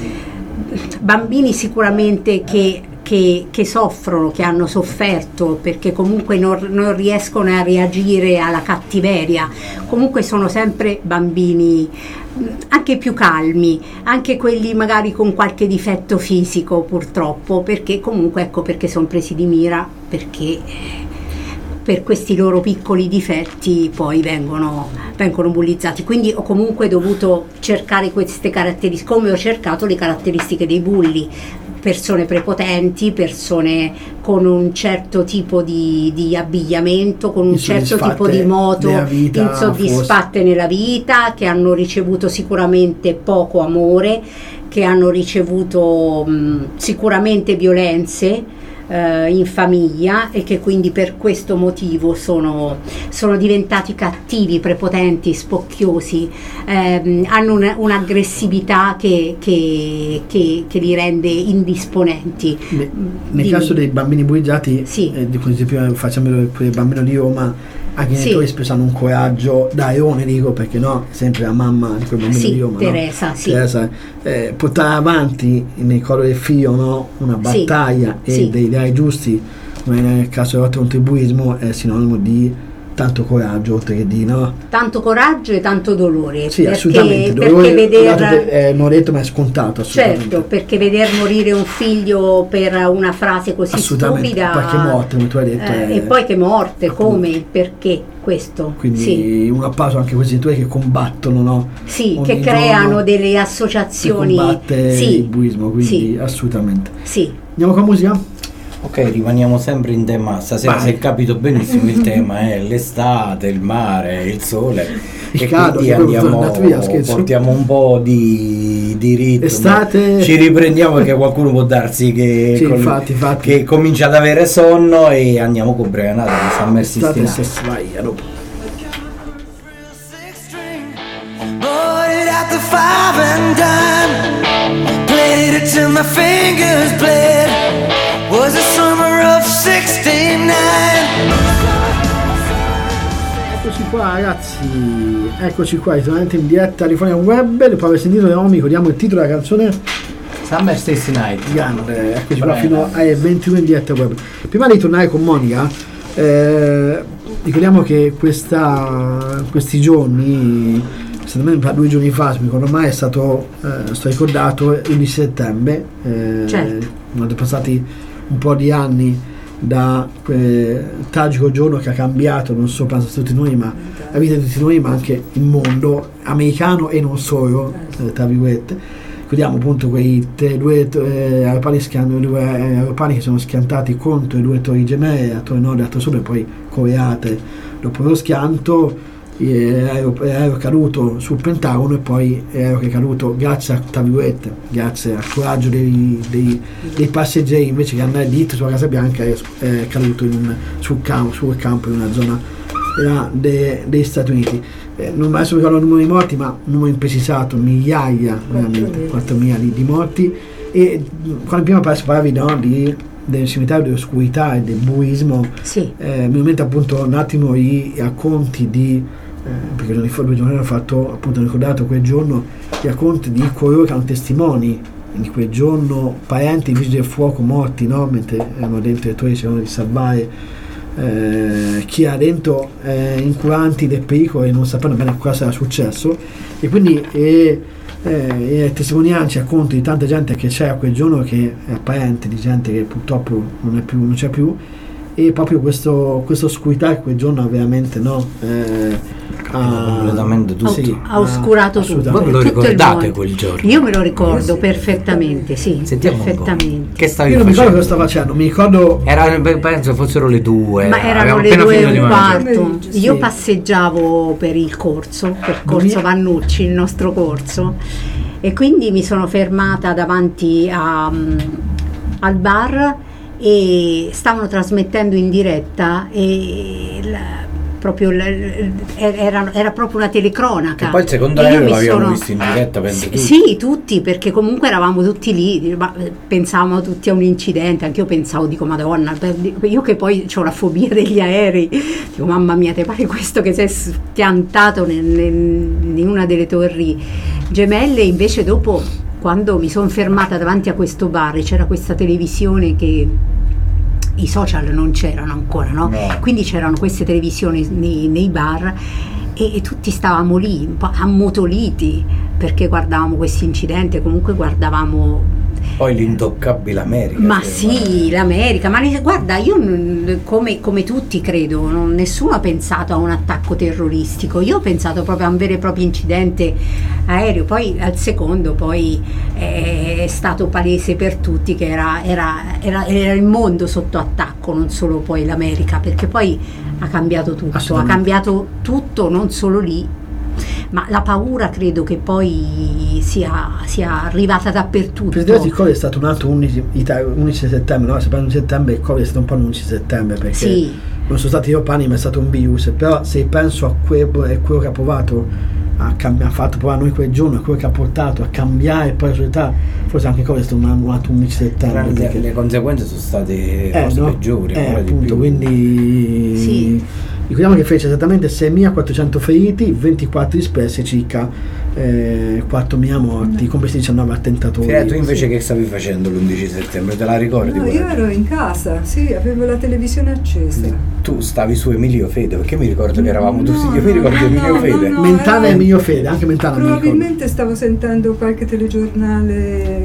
bambini sicuramente che Che, che soffrono, che hanno sofferto perché comunque non, non riescono a reagire alla cattiveria. Comunque sono sempre bambini mh, anche più calmi, anche quelli magari con qualche difetto fisico purtroppo, perché comunque ecco perché sono presi di mira, perché per questi loro piccoli difetti poi vengono, vengono bullizzati. Quindi ho comunque dovuto cercare queste caratteristiche, come ho cercato le caratteristiche dei bulli: persone prepotenti, persone con un certo tipo di, di abbigliamento, con un certo tipo di moto, vita, insoddisfatte forse nella vita, che hanno ricevuto sicuramente poco amore, che hanno ricevuto mh, sicuramente violenze in famiglia, e che quindi per questo motivo sono, sono diventati cattivi, prepotenti, spocchiosi, ehm, hanno un, un'aggressività che, che, che, che li rende indisponenti. Ne, nel di, caso dei bambini bullizzati, sì. eh, di cui prima facciamo il bambino di Roma, anche i sì. genitori spesso hanno un coraggio da leone, dico, perché no, sempre la mamma di quel bambino sì, di Roma, Teresa, no? sì. Teresa, eh, portare avanti nel cuore del figlio, no? Una battaglia sì. e sì. dei ideali giusti, come nel caso del contribuismo, è sinonimo di tanto coraggio, oltre che di no? Tanto coraggio e tanto dolore. Sì, perché, assolutamente. perché Dolore, veder, eh, non ho detto, ma è scontato, assolutamente. certo, perché veder morire un figlio per una frase così stupida, poi che morte, come tu hai detto, eh, è, e poi che morte, appunto. Come, perché questo? Quindi sì. un applauso anche a questi genitori che combattono, no? Sì, Ogni che creano giorno delle associazioni. che combatte Sì. il buismo, quindi Sì. assolutamente. Sì. Andiamo con la musica? Ok, rimaniamo sempre in tema. Stasera Vai. si è capito benissimo il tema è l'estate, il mare, il sole. Il e caldo, quindi che poi andiamo, è andato via, scherzo. portiamo un po' di, di ritmo. Estate. Ci riprendiamo perché qualcuno può darsi che, Sì, col- infatti, infatti. che comincia ad avere sonno, e andiamo con Brianata di Summer State sessantanove. stesse, vai, a dopo. Bought it at the five and dime. Played it till my fingers bled. Was the summer of sixty-nine. Eccoci qua ragazzi, eccoci qua, ritornamente in diretta di Fonia Web. Dopo aver sentito le nomi, ricordiamo il titolo della canzone. Summer sessantanove. Grande, eccoci qua Brava. fino alle ventidue in diretta web. Prima di tornare con Monica, eh, ricordiamo che questa, questi giorni, esattamente due giorni fa, se mi ricordo mai, è stato eh, sto ricordato il undici settembre. Eh, Certo. Sono passati un po' di anni da quel tragico giorno che ha cambiato non solo per tutti noi, ma la vita di tutti noi, ma anche il mondo americano e non solo, eh, tra virgolette. Ricordiamo appunto quei tre, due eh, aeroplani, schian- due eh, aeroplani che sono schiantati contro le due torri gemelle, la torre nord e la torre sud, e poi coreate dopo lo schianto. L'aereo è caduto sul Pentagono, e poi l'aereo che è caduto grazie a, tra virgolette, grazie al coraggio dei, dei, dei passeggeri, invece che andare dritto sulla Casa Bianca, è, è caduto in un, sul, campo, sul campo in una zona era de, degli Stati Uniti. Eh, non adesso mi ricordo il numero di morti, ma un numero imprecisato, migliaia, veramente quattromila di, di morti. E quando prima parlavi, no, di del cimitero dell'oscurità e del buismo, Sì. eh, mi mente appunto un attimo i racconti di eh, perché giorni fa, due giorni hanno fatto, appunto, hanno ricordato quel giorno i racconti di coloro che erano testimoni in quel giorno, parenti di vigili del fuoco morti, no? Mentre erano dentro le torri, cercavano di salvare eh, chi era dentro, eh, incuranti del pericolo e non sapendo bene cosa era successo. E quindi eh, eh, e testimonianze, racconti di tanta gente che c'era quel giorno, che è parente di gente che purtroppo non è più, non c'è più, e proprio questo, questa oscurità che quel giorno veramente, no, eh, ha completamente tutto. sì, ha oscurato tutto. assolutamente. Voi ve lo tutto il ricordate mondo. quel giorno? Io me lo ricordo perfettamente, sì, Sentiamo un po'. perfettamente. Che stavi Io non mi ricordo facendo? cosa stavo facendo, mi ricordo Era, beh, penso fossero le due. Ma erano avevamo le appena due e finito di un mangiare. quarto. Sì. Io passeggiavo per il corso, per Corso mi- Vannucci, il nostro corso, e quindi mi sono fermata davanti a, um, al bar, e stavano trasmettendo in diretta, e la- proprio la- era, era proprio una telecronaca. E poi il secondo E io aereo mi l'abbiamo sono- visto in diretta, penso Sì, tutti. sì, tutti, perché comunque eravamo tutti lì, ma pensavamo tutti a un incidente. Anche io pensavo, dico, madonna, io che poi ho la fobia degli aerei, dico, mamma mia, te pare questo che si è schiantato nel- nel- in una delle torri gemelle. Invece dopo, quando mi sono fermata davanti a questo bar, c'era questa televisione, che i social non c'erano ancora, no? No. Quindi c'erano queste televisioni nei, nei bar, e, e tutti stavamo lì un po' ammutoliti perché guardavamo questo incidente. Comunque guardavamo, Poi l'intoccabile America. Ma cioè, sì, l'America, ma ne- guarda, io non- come, come tutti credo, non- nessuno ha pensato a un attacco terroristico, io ho pensato proprio a un vero e proprio incidente aereo, poi al secondo poi è stato palese per tutti che era, era- era- era il mondo sotto attacco, non solo poi l'America, perché poi ha cambiato tutto, ha Assolutamente. cambiato tutto, non solo lì. Ma la paura credo che poi sia, sia arrivata dappertutto. Per dire il Covid è stato un altro undici, ita- undici settembre, no? Se parla di settembre, il Covid è stato un po' l'undici settembre perché Sì. non sono stati europei, ma è stato un virus. Però se penso a quello, a quello che ha provato a cambiare, ha fatto provare noi quel giorno, a quello che ha portato a cambiare poi la società, forse anche il Covid è stato un, un altro undici settembre. Le, perché- le conseguenze sono state eh, cose no? peggiori, Eh, ancora di appunto, più. quindi Sì. ricordiamo che fece esattamente seimilaquattrocento feriti, ventiquattro dispersi, circa eh, quattromila morti, compresi diciannove attentatori. Fede, tu invece che stavi facendo l'undici settembre? Te la ricordi? No, quella? io ero in casa, sì, avevo la televisione accesa. Tu stavi su Emilio Fede, perché mi ricordo che eravamo tutti, No, io mi ricordo no, Emilio no, Fede. no, no. Mentana eh, e Emilio Fede, anche Mentana mi ricordo. Probabilmente stavo sentendo qualche telegiornale,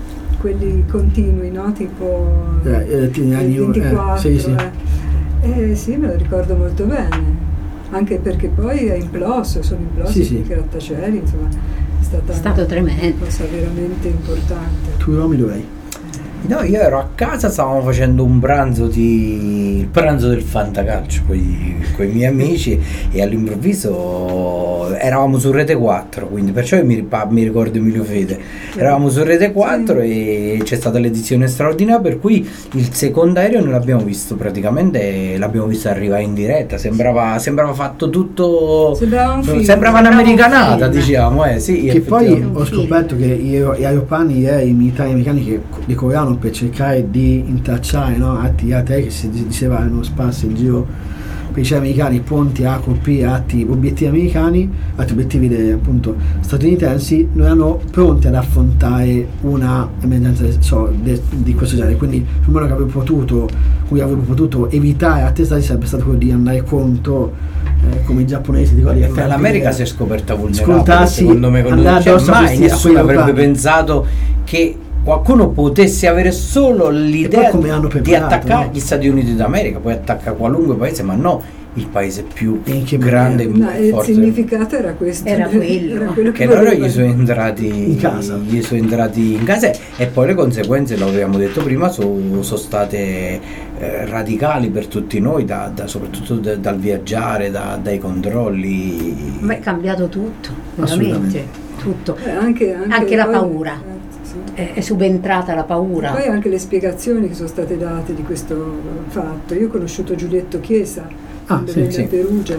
quelli continui, no? Tipo Eh, eh, ti- il anni- eh, ventiquattro. sì, sì. Eh. Eh, sì, me lo ricordo molto bene. Anche perché poi è imploso, sono implosi Sì, sì. i grattacieli, insomma, è stata È stato tremendo. una cosa veramente importante. Tu Romy dov'eri? No, io ero a casa, stavamo facendo un pranzo di il pranzo del fantacalcio con i miei amici e all'improvviso eravamo su Rete quattro, quindi perciò io mi, ripa- mi ricordo Emilio Fede. Eravamo su Rete quattro e c'è stata l'edizione straordinaria, per cui il secondo aereo non l'abbiamo visto praticamente, l'abbiamo visto arrivare in diretta, sembrava, sembrava fatto tutto, Sembrava un film, sembrava sembrava un un'americanata, film. diciamo, eh sì. Che poi effettivamente. ho Sì. scoperto che gli aero- gli aeroplani e i militari americani che decoravano per cercare di intracciare, no, atti aerei che si diceva erano sparsi in giro per i cieli americani, ponti a colpire atti obiettivi americani, altri obiettivi de- appunto statunitensi, non erano pronti ad affrontare una emergenza so, de- di questo genere. Quindi il modo che avevo potuto, cui avevo potuto evitare attestati sarebbe stato quello di andare contro, eh, come i giapponesi, di quelli che Per l'America si è scoperta vulnerabile, scontarsi, secondo me, con andare cioè, addosso a mai questi- a nessuno quegli avrebbe aeroplani. pensato che qualcuno potesse avere solo l'idea poi come hanno di preparato, attaccare no? gli Stati Uniti d'America, poi attacca qualunque paese, ma no il paese più E in che grande maniera? e No, il forte. significato era questo. Era quello. quello Che loro volevano. gli sono entrati In casa. gli sono entrati in casa e poi le conseguenze, lo avevamo detto prima, sono state eh, radicali per tutti noi, da, da- soprattutto da- dal viaggiare, da- dai controlli. Ma è cambiato tutto, Assolutamente. veramente tutto. Eh, anche, anche, Anche la poi- paura. eh, sì. È, è subentrata la paura. Poi anche le spiegazioni che sono state date di questo fatto. Io ho conosciuto Giulietto Chiesa, Ah, quando sì, venne sì. a Perugia,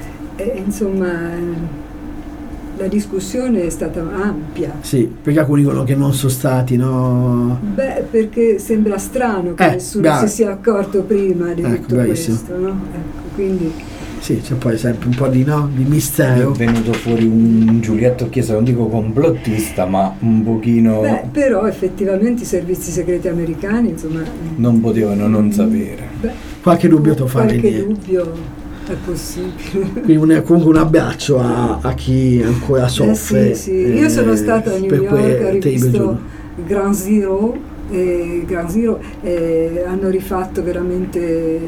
e insomma eh, la discussione è stata ampia. Sì, perché alcuni dicono che non sono stati, no? Beh, perché sembra strano che Eh, nessuno bravo. si sia accorto prima di Ecco, tutto bravissimo. questo, no? Ecco, quindi Sì, c'è poi sempre un po' di, no, di È mistero. venuto fuori un Giulietto Chiesa, non dico complottista, ma un pochino beh, però effettivamente i servizi segreti americani, insomma, non potevano non sapere. beh, Qualche dubbio te lo fa qualche venire. dubbio è possibile. Quindi un, comunque un abbraccio a, a chi ancora soffre. Eh sì, sì. Io eh, sono stata a New per York, quel ho terribile rivisto giorno. Ground Zero, e Ground Zero e hanno rifatto veramente,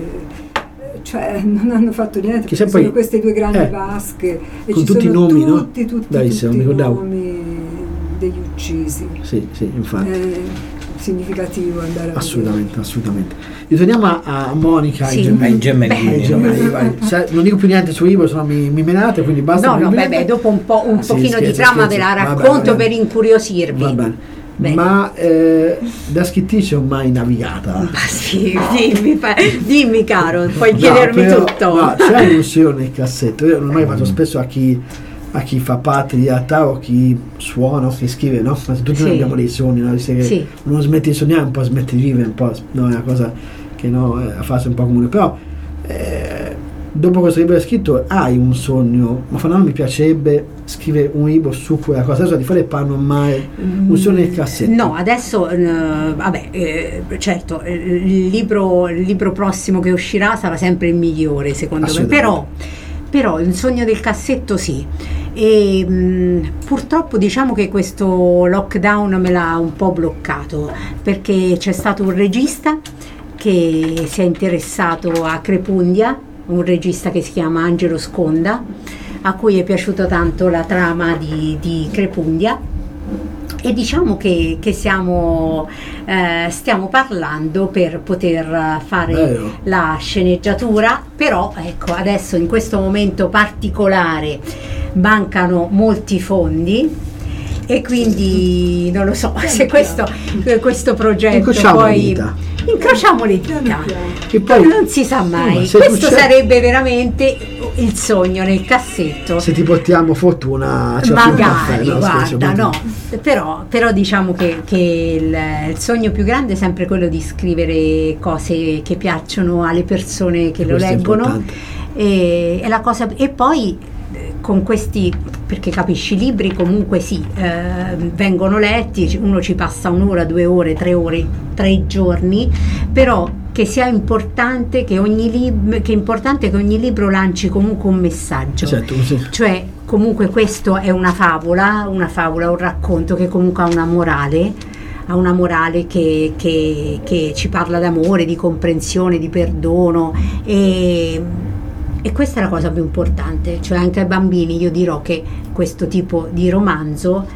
cioè non hanno fatto niente, Che perché se sono poi- queste due grandi eh, vasche e con ci tutti i sono nomi, no? tutti, tutti, Bravissimo, tutti mi i ricordavo. nomi degli uccisi. Sì, sì, infatti. È significativo andare a Assolutamente, assolutamente. Ritorniamo a, a Monica Sì. ai gemelli. Ai gemellini. Ai gemelli, vai. Se- non dico più niente su Ivo, sennò mi, mi menate, quindi basta. No, non no, mi beh, menate. beh, dopo un po' un Sì, pochino di scherzo, trama ve scherzo. la Vabbè, racconto vabbè. per incuriosirvi. Va bene. Bene. Ma eh, da scrittrice ho mai navigata? Ma sì, dimmi, fa- dimmi caro, puoi No, chiedermi però- tutto. No, c'è un'illusione nel cassetto. Io ormai faccio spesso a chi, a chi fa parte di realtà o chi suona o chi scrive, no? Ma tutti Sì. noi abbiamo dei sogni, no? Dice che Sì. uno smette di sognare, un po' smette di vivere, un po' no, è una cosa che no, è una fase un po' comune. Però eh, dopo questo libro che hai scritto hai un sogno, ma Fanano mi piacerebbe scrivere un libro su quella cosa, adesso di fare parlo mai un sogno nel cassetto. No, adesso, eh, vabbè, eh, certo, eh, il libro, il libro prossimo che uscirà sarà sempre il migliore, secondo me, Assolutamente. però, però il sogno del cassetto sì. e mh, purtroppo diciamo che questo lockdown me l'ha un po' bloccato, perché c'è stato un regista che si è interessato a Crepundia, un regista che si chiama Angelo Sconda, a cui è piaciuta tanto la trama di, di Crepundia, e diciamo che, che siamo, eh, stiamo parlando per poter fare Bello. la sceneggiatura, però ecco, adesso in questo momento particolare mancano molti fondi e quindi non lo so se questo, questo progetto Incrociamo le poi dita. incrociamo le dita, Che poi non si sa mai, no, se questo succede- sarebbe veramente il sogno nel cassetto. se ti portiamo fortuna ci offri un caffè, Magari, no, scherzo, guarda, no, ovviamente. però, però diciamo che, che il, il sogno più grande è sempre quello di scrivere cose che piacciono alle persone che lo Questo è leggono, importante. e, e la cosa, e poi eh, con questi, perché capisci, i libri comunque sì, eh, vengono letti, uno ci passa un'ora, due ore, tre ore, tre giorni, però che sia importante che ogni lib- che è importante che ogni libro lanci comunque un messaggio. Certo, sì. Cioè, comunque questo è una favola, una favola, un racconto che comunque ha una morale, ha una morale che, che, che ci parla d'amore, di comprensione, di perdono, e, e questa è la cosa più importante. Cioè anche ai bambini io dirò che questo tipo di romanzo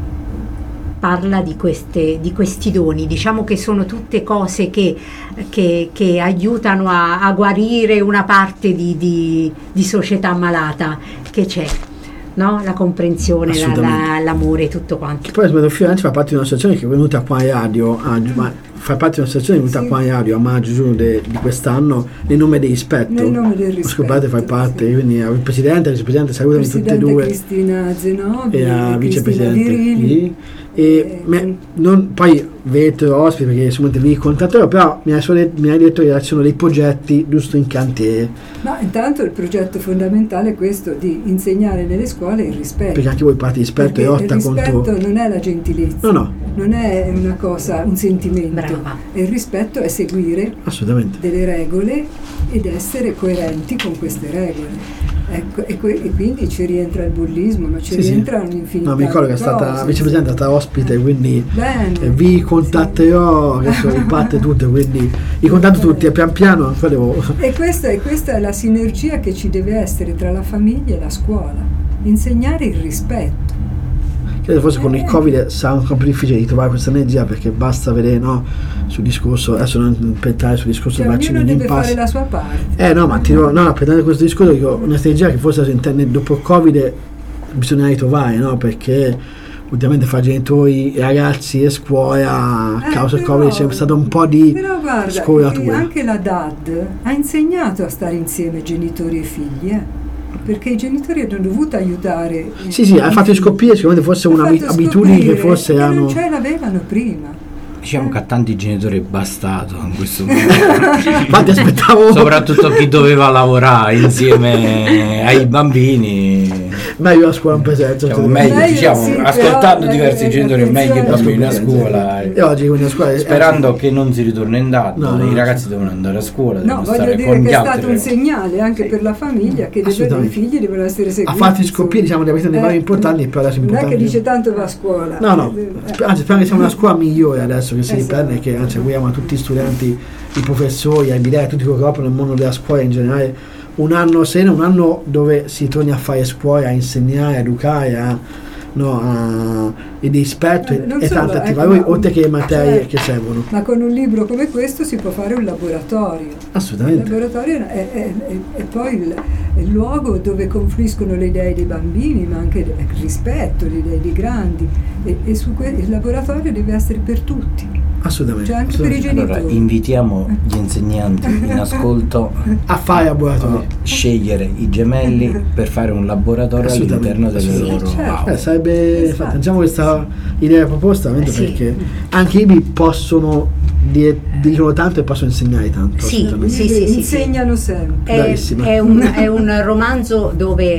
parla di, queste, di questi doni, diciamo che sono tutte cose che, che, che aiutano a, a guarire una parte di, di, di società malata che c'è, no? La comprensione, la, Assolutamente. la, l'amore, tutto quanto. Poi Smetto Firenze fa parte di un'associazione che è venuta qua in radio a, ma fa parte di un'associazione che è venuta Sì. qua in radio a maggio giugno de- di quest'anno nel nome del rispetto. Nel nome del rispetto, Scopate fai parte, sì. quindi il presidente, il vicepresidente, salutami tutti e Presidente due. Cristina Zenobi E la e vicepresidente Cristina Virini. lì. E me- non, poi vedo ospiti perché insomma vi contatterò, però mi hai, solo det- mi hai detto che ci sono dei progetti giusto in cantiere, Ma intanto il progetto fondamentale è questo di insegnare nelle scuole il rispetto. perché anche voi parte di rispetto Perché e lotta il rispetto contro. non è la gentilezza, No, no, non è una cosa, un sentimento. Brava. E il rispetto è seguire assolutamente. delle regole ed essere coerenti con queste regole. Ecco, e, que- e quindi ci rientra il bullismo, ma ci Sì, sì. rientra un'infinità No, mi ricordo che è di stata cose. vicepresidente, è stata ospite, quindi Bene. eh, vi contatterò, adesso vi parte tutto, quindi vi contatto tutti e pian piano poi devo. E questa, e questa è la sinergia che ci deve essere tra la famiglia e la scuola, insegnare il rispetto. Credo forse con il Covid sarà un po' più difficile di trovare questa energia, perché basta vedere, no, sul discorso, adesso non per entrare sul discorso Cioè, del vaccino ognuno di deve impasse. fare la sua parte. Eh no, ma ti dico, no, no, per entrare questo discorso dico una strategia che forse intende dopo il Covid bisogna ritrovare, no? Perché ultimamente fra genitori e ragazzi e scuola a Eh, causa del però- Covid c'è stato un po' di Però guarda, che scoratura. anche la D A D ha insegnato a stare insieme genitori e figli, eh, perché i genitori hanno dovuto aiutare. eh, Sì, sì, ha i fatto figli. scoprire sicuramente forse Ha una fatto abitudini che scoprire forse che hanno. non ce l'avevano prima. Diciamo che a tanti genitori è bastato in questo momento. Infatti aspettavo. Soprattutto chi doveva lavorare insieme ai bambini. Meglio la scuola in presenza. Diciamo, cioè, meglio, Meglio, diciamo, sì, però, ascoltando eh, diversi eh, genitori è meglio i attenzione. bambini a scuola. E oggi quindi a scuola Sperando che non si ritorni in dato, No, no, i no. ragazzi devono andare a scuola, No, devono voglio stare dire con che gli è altri. stato un segnale anche per la famiglia che deve- i Assolutamente. figli devono essere ha seguiti. fatto scoprire, diciamo, di avere dei vari Eh, importanti, però adesso è Non è che importante. dice tanto va a scuola. No, no, Eh, Sp- anzi spero che sia una scuola migliore adesso che si Esatto. riprende, che anzi auguriamo a tutti gli studenti, i professori, ai bidè, a tutti quelli che operano nel mondo della scuola in generale, un anno sereno, un anno dove si torni a fare scuola, a insegnare, a educare, a, no, a, e di rispetto Eh, e, non e solo, tante ecco, attività, ma- oltre che le materie eh, che servono. Ma con un libro come questo si può fare un laboratorio. Il Assolutamente. laboratorio è, è- è- è poi il, è il luogo dove confluiscono le idee dei bambini, ma anche il rispetto, le idee dei grandi. E, e su que- il laboratorio deve essere per tutti, Assolutamente. cioè anche per i assolutamente. Allora, genitori. invitiamo gli insegnanti in ascolto A fare a laboratorio. scegliere i gemelli per fare un laboratorio Assolutamente, all'interno delle assolutamente. loro Certo. aule. Eh, sarebbe, Esatto. infatti, diciamo questa idea proposta veramente, Eh, sì. perché anche i libri possono dire, dicono tanto e possono insegnare tanto. Sì, assolutamente. sì, sì, sì, Insegnano sempre. È, Bravissima. è un, è un romanzo dove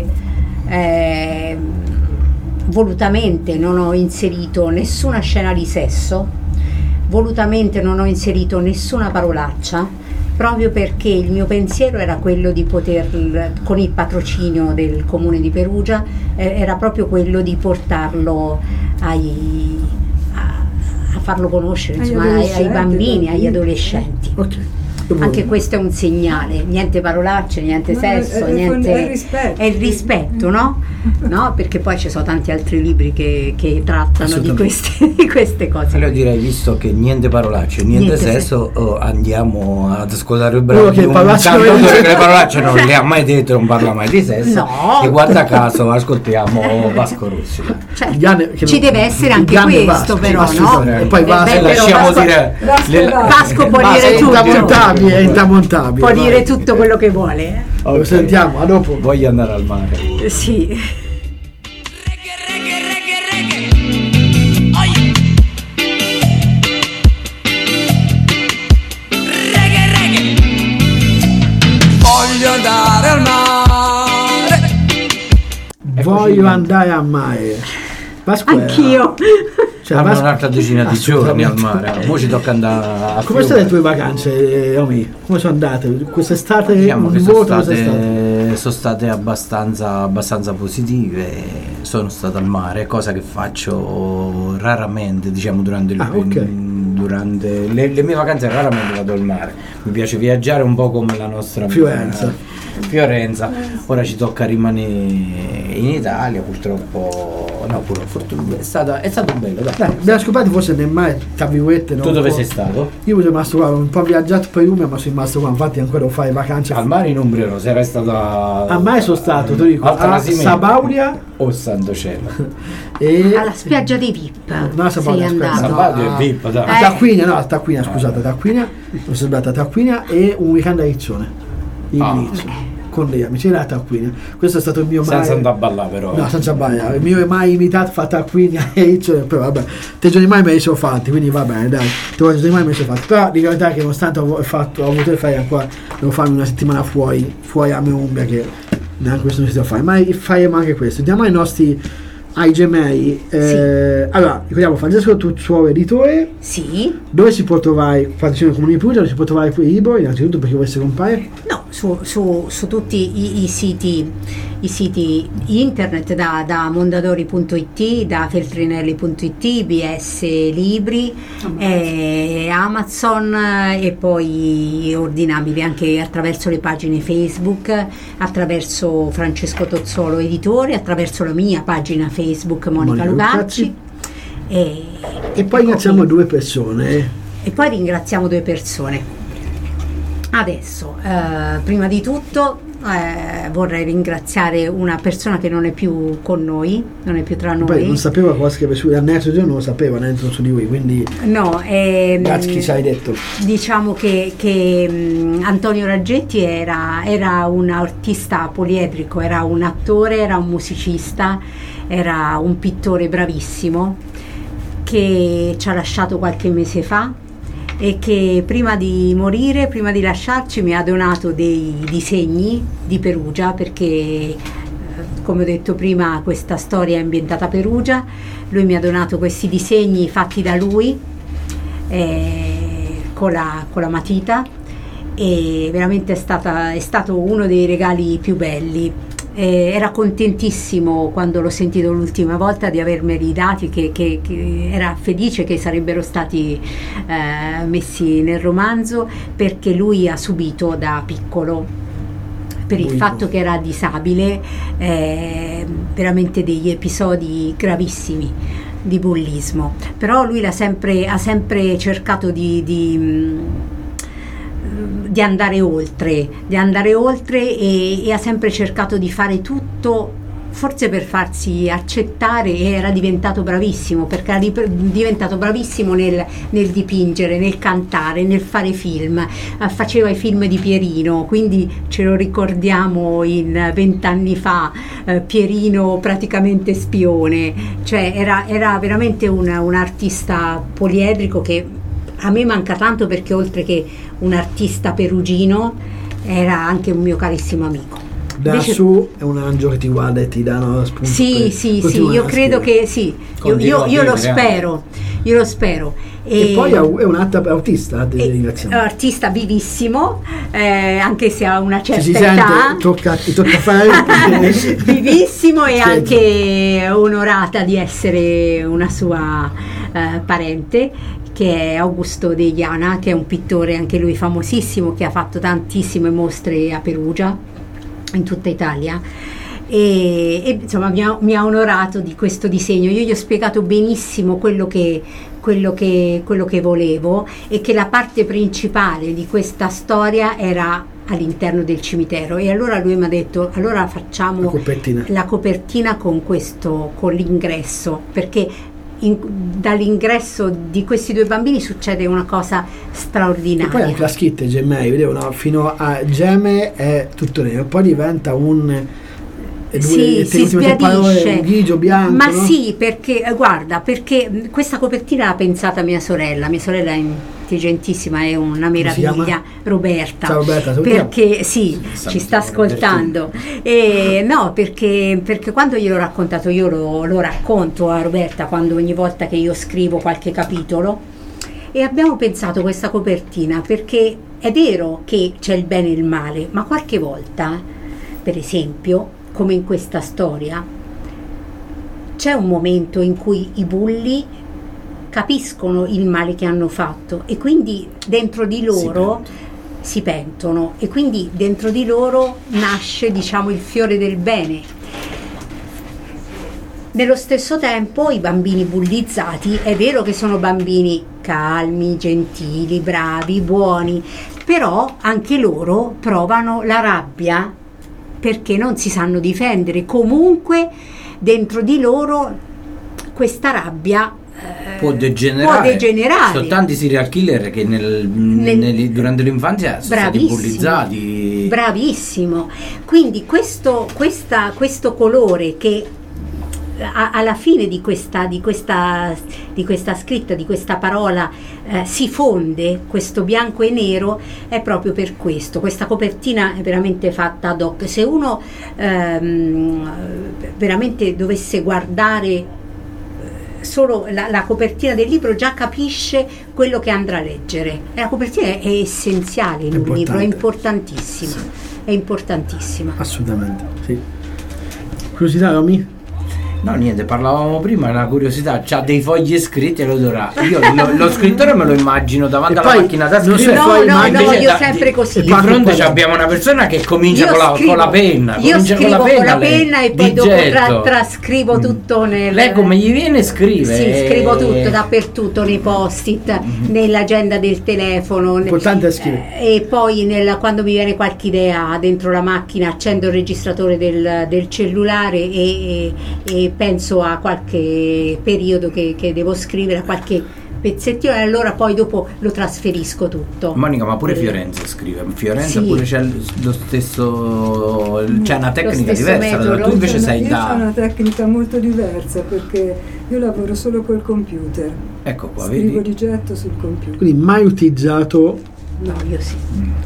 eh, volutamente non ho inserito nessuna scena di sesso, volutamente non ho inserito nessuna parolaccia, proprio perché il mio pensiero era quello di poter, con il patrocinio del comune di Perugia, eh, era proprio quello di portarlo ai, a, a farlo conoscere, Agli insomma, ai, ai adolescenti, bambini, agli bambini. adolescenti. Ok. Anche questo è un segnale, niente parolacce, niente No, sesso, è- è- niente, è il rispetto. è il rispetto, no? No? Perché poi ci sono tanti altri libri che, che trattano di Assolutamente. queste, di queste cose. Allora direi, visto che niente parolacce, niente, Niente sesso, oh, andiamo ad ascoltare il Quello brano che di un parolacce non cantautore dice. che le parolacce non le ha mai detto, non parla mai di sesso. No. E guarda caso ascoltiamo Vasco Rossi. Cioè, Il Gianni- che ci non- deve essere il anche Gianni è questo, Vasco, però, no? assolutamente. E poi Eh, Vasco- beh, E però lasciamo Vasco- dire Vasco le- Vasco. Vasco può Vasco dire è tutto, intramontabile, è intramontabile. può vai. dire tutto quello che vuole. Lo Ok. sentiamo, a dopo. Voglio andare al mare. eh. Sì. Reggae, reggae, reggae, reggae. Oye. Reggae, reggae. Voglio andare al mare. Voglio andare a mare. Vasco è- Anch'io. Cioè, Hanno Vasco- un'altra decina di giorni al Assolutamente. mare. Ora ci tocca andare a Come Fiume. state le tue vacanze, eh, Omi? Come sono andate? Quest'estate Diciamo che un sono voto quest'estate? state, sono state abbastanza, abbastanza positive. Sono stato al mare, cosa che faccio raramente, diciamo, durante, il, Ah, ok. durante le, le mie vacanze. Raramente vado al mare. Mi piace viaggiare un po' come la nostra Fiorenza. Fiorenza. Ora ci tocca rimanere in Italia, purtroppo. No, pure fortuna. È stato, è stato bello, dai. Dai, abbiamo scoperto forse nel mare, tra virgolette, no? Tu dove Un po'- sei stato? Io sono rimasto qua, un po' viaggiato per Umbria, ma sono rimasto qua, infatti ancora devo fare vacanze. Al mare in Umbria no, sei stato a... A mare sono stato, te lo dico, Alta a Nasimena. Sabaudia Oh santo cielo. e... Alla spiaggia dei V I P. No, Sabaudia, sei aspetta. andato. Sabaudia è V I P, dai. A Eh. Tarquinia, no, a Tarquinia, scusate, a Tarquinia, sono stato a Tarquinia e un weekend a Rizzone, in Ah. Rizzo, con degli amici da Tarquinia. Questo è stato il mio mare. Senza andare a ballare però. No, senza ballare. Il mio mai imitato fa Tarquinia e Rizzone, però vabbè, te giorni mai me li sono fatti, quindi va bene, dai, te giorni mai me li sono fatti. Però di verità che nonostante ho fatto, ho avuto le ferie ancora, devo farmi una settimana fuori, fuori a me Umbria, che neanche questo non si deve fare. Ma faremo anche questo. Diamo ai nostri ai gemelli. Eh, allora, ricordiamo Francesco Tuzzuolo, editore. Sì. Dove si può trovare Patrizione Comune di Perugia? Dove si può trovare pure il libro, innanzitutto perché volesse comprare? No, su, su, su tutti i, i siti i siti internet, da, da mondadori punto it, da feltrinelli punto it, B S Libri, eh, Amazon, eh, e poi ordinabili anche attraverso le pagine Facebook, attraverso Francesco Tozzolo editore, attraverso la mia pagina Facebook Monica Monica Lucacci. E, E poi ringraziamo due persone. e poi ringraziamo due persone. Adesso, eh, prima di tutto, eh, vorrei ringraziare una persona che non è più con noi, non è più tra Poi non noi. sapevo cosa scrive su Ernesto, io non lo sapevo Ernesto su di lui, quindi No, ehm, grazie chi ci hai detto. diciamo che, che mh, Antonio Raggetti era, era un artista poliedrico, era un attore, era un musicista, era un pittore bravissimo che ci ha lasciato qualche mese fa e che prima di morire, prima di lasciarci, mi ha donato dei disegni di Perugia, perché eh, come ho detto prima questa storia è ambientata a Perugia. Lui mi ha donato questi disegni fatti da lui eh, con, la, con la matita, e veramente è, stata, è stato uno dei regali più belli. Eh, era contentissimo quando l'ho sentito l'ultima volta di avermeli dati, che, che, che era felice che sarebbero stati eh, messi nel romanzo, perché lui ha subito da piccolo, per il Buico. fatto che era disabile, eh, veramente degli episodi gravissimi di bullismo. Però lui l'ha sempre, ha sempre cercato di, di mh, di andare oltre, di andare oltre e, e ha sempre cercato di fare tutto, forse per farsi accettare, e era diventato bravissimo, perché era di- diventato bravissimo nel, nel dipingere, nel cantare, nel fare film. Eh, faceva i film di Pierino, quindi ce lo ricordiamo in vent'anni fa, eh, Pierino praticamente spione, cioè era, era veramente un, un artista poliedrico che a me manca tanto, perché oltre che un artista perugino era anche un mio carissimo amico. Da invece, su è un angelo che ti guarda e ti dà uno spunto. sì, per- sì, continua sì, io a credo scrivere. che sì, io, Continua io, a io lo vivere, spero, io lo spero. E poi è un- è un atto autista di e- ringraziamento. artista vivissimo, eh, anche se ha una certa Si si età. sente, tocca, ti tocca fare. Vivissimo e Sì. anche onorata di essere una sua eh, parente, che è Augusto De Iana, che è un pittore anche lui famosissimo, che ha fatto tantissime mostre a Perugia, in tutta Italia. E, e, insomma mi ha, mi ha onorato di questo disegno. Io gli ho spiegato benissimo quello che, quello che, quello che volevo, e che la parte principale di questa storia era all'interno del cimitero, e allora lui mi ha detto: allora facciamo La copertina. la copertina con questo, con l'ingresso, perché in- dall'ingresso di questi due bambini succede una cosa E straordinaria. poi anche la scritta è gemelli, vedevo, no? Fino a gemme è tutto nero, poi diventa un e due- Sì, e si te- ultime tre parole, sbiadisce, un grigio bianco, ma no? sì, perché eh, guarda, perché mh, questa copertina l'ha pensata mia sorella, mia sorella è intelligentissima, è una si meraviglia, chiama? Roberta. Ciao Roberta, salutiamo. Perché sì, Sì, ci sta salutiamo, ascoltando. E, no, perché, perché quando gliel'ho raccontato, io lo, lo racconto a Roberta quando ogni volta che io scrivo qualche capitolo, e abbiamo pensato questa copertina perché è vero che c'è il bene e il male, ma qualche volta, per esempio, come in questa storia, c'è un momento in cui i bulli capiscono il male che hanno fatto, e quindi dentro di loro si pentono, e quindi dentro di loro nasce, diciamo, il fiore del bene. Nello stesso tempo i bambini bullizzati, è vero che sono bambini calmi, gentili, bravi, buoni, però anche loro provano la rabbia perché non si sanno difendere. Comunque dentro di loro questa rabbia eh, può degenerare. può degenerare. Sono tanti serial killer che nel- Nel- nel- durante l'infanzia sono stati Bravissimo. bullizzati. Bravissimo. Quindi questo, questa, questo colore che a- alla fine di questa, di questa, di questa scritta, di questa parola eh, si fonde, questo bianco e nero, è proprio per questo. Questa copertina è veramente fatta ad hoc. Se uno ehm, veramente dovesse guardare eh, solo la, la copertina del libro, già capisce quello che andrà a leggere. E la copertina è, è essenziale in È un libro, è importante. importantissima, è importantissima. Assolutamente, sì. Curiosità, Romy? No, niente, parlavamo prima, una curiosità, c'ha dei fogli scritti e lo dovrà. Io lo, lo scrittore me lo immagino davanti E alla poi macchina da non scrivere. so, No, poi, no, ma no, invece io da- sempre di- così. Di Parlo fronte poi- abbiamo una persona che comincia Io con la, scrivo- con la penna. Io comincia scrivo con la penna, lei, lei, e poi di dopo tra- getto. trascrivo tutto nel... Lei come gli viene scrive. Sì, scrivo eh, tutto dappertutto, nei post-it, nell'agenda del telefono. L'importante è scrivere. Eh, e poi nel- quando mi viene qualche idea dentro la macchina, accendo il registratore del, del cellulare e, e- e penso a qualche periodo che, che devo scrivere, a qualche pezzettino, e allora poi dopo lo trasferisco tutto. Monica, ma pure Eh, Fiorenza scrive. Fiorenza Sì. pure c'è lo stesso. C'è una tecnica stesso diversa. metodo. Tu invece Io sei c'ho una da. tecnica molto diversa, perché io lavoro solo col computer, Ecco qua, scrivo vedi? di getto sul computer. Quindi mai utilizzato. No, io sì.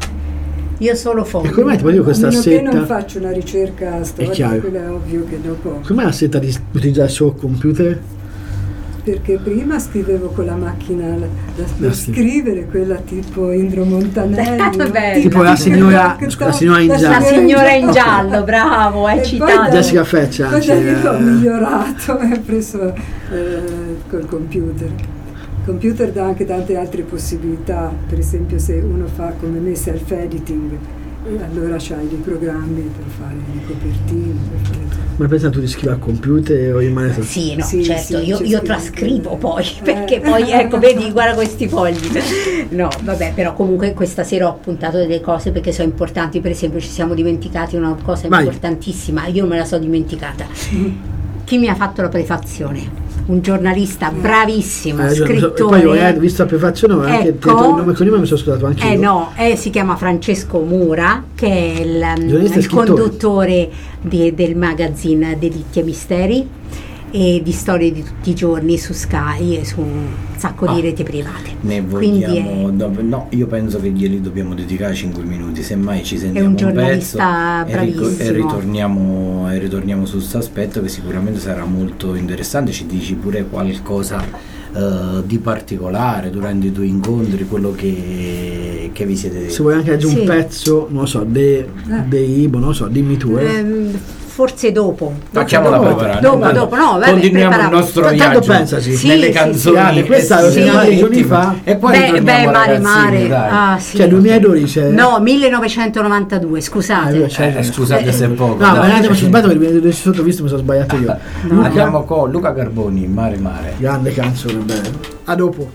Io solo fogli. E come mai ti voglio questa a meno che non setta? faccio una ricerca storica, chiaro. quella è ovvio che dopo, Come mai la setta di utilizzare solo il computer? perché prima scrivevo con la macchina da, da Da scrivere. scrivere, quella tipo Indro Montanelli, Beh, Tipo la signora- che la signora in La giallo. signora in giallo, bravo, hai E poi citato. da- Jessica Feccia, poi da c'è- lì ho migliorato e ho preso eh, col computer. Il computer dà anche tante altre possibilità, per esempio se uno fa come me self-editing, allora c'hai dei programmi per fare le copertine, per fare tutto. Ma pensa tu di scrivere al computer o rimane su- Sì, no, Sì, certo, sì, io, c'è io scritto. trascrivo poi, Eh. perché poi, ecco, vedi, guarda questi fogli. No, vabbè, però comunque questa sera ho puntato delle cose perché sono importanti. Per esempio ci siamo dimenticati una cosa Vai. importantissima, io me la so dimenticata. Chi mi ha fatto la prefazione? Un giornalista bravissimo, Eh, scrittore. e poi ho eh, visto la prefazione, ma anche Ecco. il nome e cognome mi sono scusato anche Eh io. no, eh, si chiama Francesco Mura, che è il, Giornalista e il scrittore. conduttore di- del magazine Delitti e Misteri, e di Storie di tutti i giorni su Sky e su un sacco Ah, di reti private. Ne Quindi vogliamo, è- no, no, io penso che glieli dobbiamo dedicare cinque minuti, semmai ci sentiamo un un, pezzo giornalista e, rico- e bravissimo. ritorniamo, e ritorniamo su questo aspetto che sicuramente sarà molto interessante. Ci dici pure qualcosa eh, di particolare durante i tuoi incontri, quello che, che vi siete Se vuoi anche leggere Sì. un pezzo, non lo so, dei de Ibo, non lo so, dimmi tu. Eh. Ehm, forse dopo. Facciamola dopo, preparare. dopo, Intanto dopo, no, vabbè, continuiamo il preparato. nostro Tanto viaggio pensaci. Sì, nelle sì, canzoni sì. Ah, questa è la estivi settimana di giorni marittime. fa. E poi Beh, ritorniamo beh, mare, ragazzini, mare. dai. Ah, sì. Cioè duemiladodici è- No, millenovecentonovantadue, scusate. Ah, cioè, Eh, scusate se è poco. No, dai. ma veramente mi sono sbagliato perché mi sotto visto mi sono sbagliato io. No. Andiamo con Luca Carboni, Mare Mare. Grande canzone, bene. A dopo.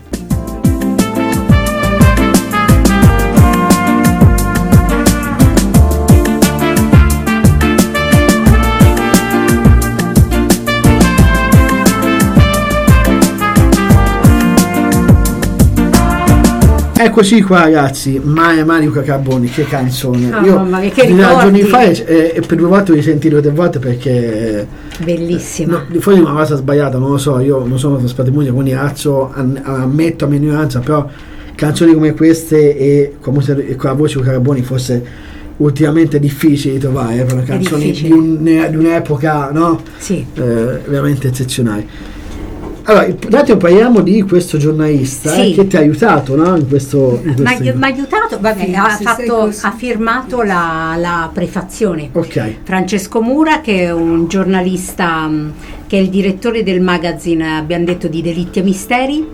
Eccoci qua ragazzi, Mare Mare Luca Carboni, che canzone. Oh, Io mamma mia, che di ricordi. giorni fa e, e per due volte ho risentito due volte perché eh, Bellissima. no, fuori una cosa sbagliata, non lo so, io non sono esperto di musica, quindi razzo, an- ammetto a mia ignoranza, però canzoni come queste e con, musica- e con la voce di Luca Carboni forse ultimamente difficili di trovare, eh, per canzoni di, difficile. un- di un'epoca, no? Sì. Eh, veramente eccezionali. Allora, intanto parliamo di questo giornalista Sì. eh, che ti ha aiutato, no? In questo, in Ma questo- mi ha aiutato, vabbè, Sì, ha, se sei fatto, così. ha firmato la, la prefazione. Ok, Francesco Mura, che è un giornalista, mh, che è il direttore del magazine, abbiamo detto, di Delitti e Misteri,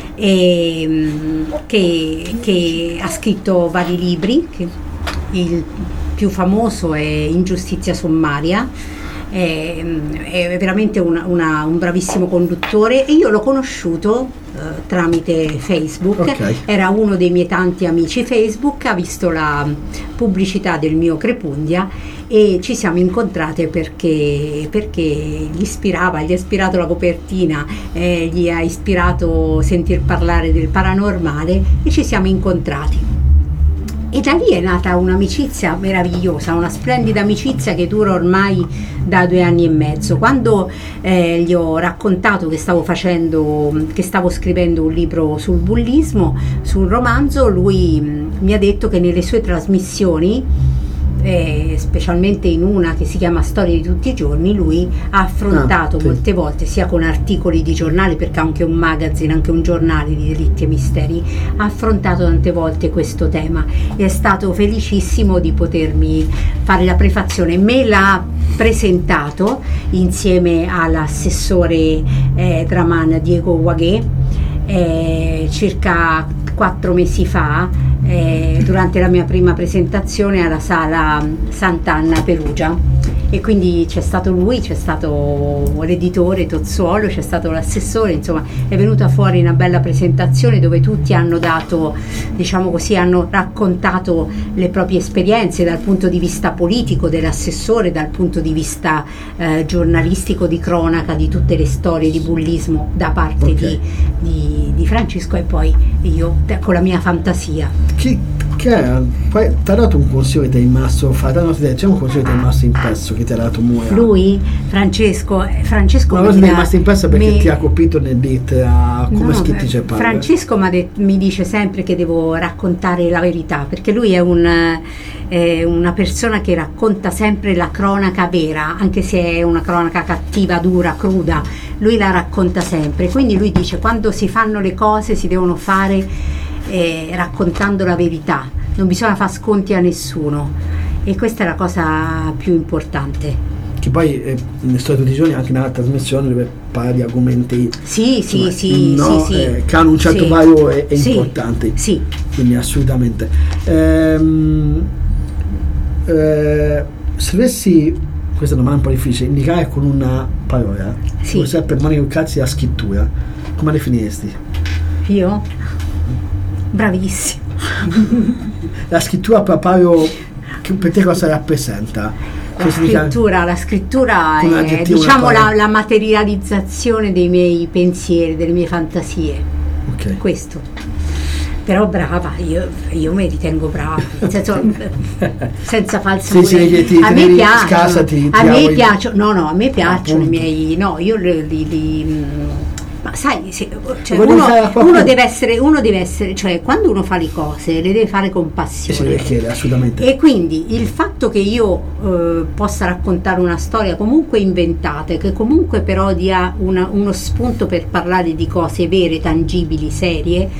e, mh, che, che ha scritto vari libri, che il più famoso è Ingiustizia sommaria. È, è veramente una- una- un bravissimo conduttore e io l'ho conosciuto eh, tramite Facebook. Ok. Era uno dei miei tanti amici Facebook, ha visto la pubblicità del mio Crepundia e ci siamo incontrate perché, perché gli ispirava, gli ha ispirato la copertina, eh, gli ha ispirato sentir parlare del paranormale e ci siamo incontrati. E da lì è nata un'amicizia meravigliosa, una splendida amicizia che dura ormai da due anni e mezzo. Quando eh, gli ho raccontato che stavo facendo, che stavo scrivendo un libro sul bullismo, sul romanzo, lui mh, mi ha detto che nelle sue trasmissioni, eh, specialmente in una che si chiama Storie di tutti i giorni, lui ha affrontato Ah, sì. molte volte, sia con articoli di giornali, perché ha anche un magazine, anche un giornale di Delitti e Misteri, ha affrontato tante volte questo tema e è stato felicissimo di potermi fare la prefazione. Me l'ha presentato insieme all'assessore eh, Draman Diego Guagué eh, circa quattro mesi fa, eh, durante la mia prima presentazione alla Sala Sant'Anna Perugia, e quindi c'è stato lui, c'è stato l'editore Tozzuolo, c'è stato l'assessore, insomma è venuta fuori una bella presentazione dove tutti hanno dato, diciamo così, hanno raccontato le proprie esperienze dal punto di vista politico dell'assessore, dal punto di vista eh, giornalistico, di cronaca di tutte le storie di bullismo da parte Ok. di, di, di Francesco, e poi io te- con la mia fantasia. chi, che è? Poi ti ha dato un consiglio che ti è rimasto, fa- t'ha dato- c'è un consiglio che ti è rimasto impresso, che ti ha dato Mura. Lui, Francesco, eh, Francesco Una cosa mi che ti è dà- rimasta impressa perché mi- ti ha colpito nel dit a come No, scritti beh, c'è parla. Francesco m'ha det- mi dice sempre che devo raccontare la verità, perché lui è un, eh, una persona che racconta sempre la cronaca vera, anche se è una cronaca cattiva, dura, cruda, lui la racconta sempre. Quindi lui dice: quando si fanno le cose si devono fare eh, raccontando la verità, non bisogna far sconti a nessuno, e questa è la cosa più importante. Che poi eh, ne sto tutti i giorni anche nella trasmissione dove parla di argomenti Sì, sì, insomma, sì, no, sì, sì. eh, che hanno un certo Sì. valore e Sì, importanti. Sì. Quindi assolutamente. Ehm, eh, se dovessi, questa è una domanda un po' difficile, indicare con una parola, Sì. come sempre Monica Uccazzi la scrittura, come la definiresti? Io? Bravissimo. La scrittura proprio, che per te cosa rappresenta? La Cosa significa? scrittura, la scrittura Come è, aggettivo, diciamo, una la, parola. la materializzazione dei miei pensieri, delle mie fantasie. Ok. Questo. però brava, io, io mi ritengo brava, nel senso, senza falsa Sì, sì, modestia. ti- ti A me devi piacciono, scasa, ti- a ti me amo i- piacciono, no no, a me piacciono i Appunto. miei, no, io li, li- li- mm, ma sai, se- cioè Voglio uno, fare a qualcuno- uno deve essere, uno deve essere, cioè quando uno fa le cose le deve fare con E si passione. deve chiedere, assolutamente. E quindi il fatto che io eh, possa raccontare una storia comunque inventata e che comunque però dia una- uno spunto per parlare di cose vere, tangibili, serie,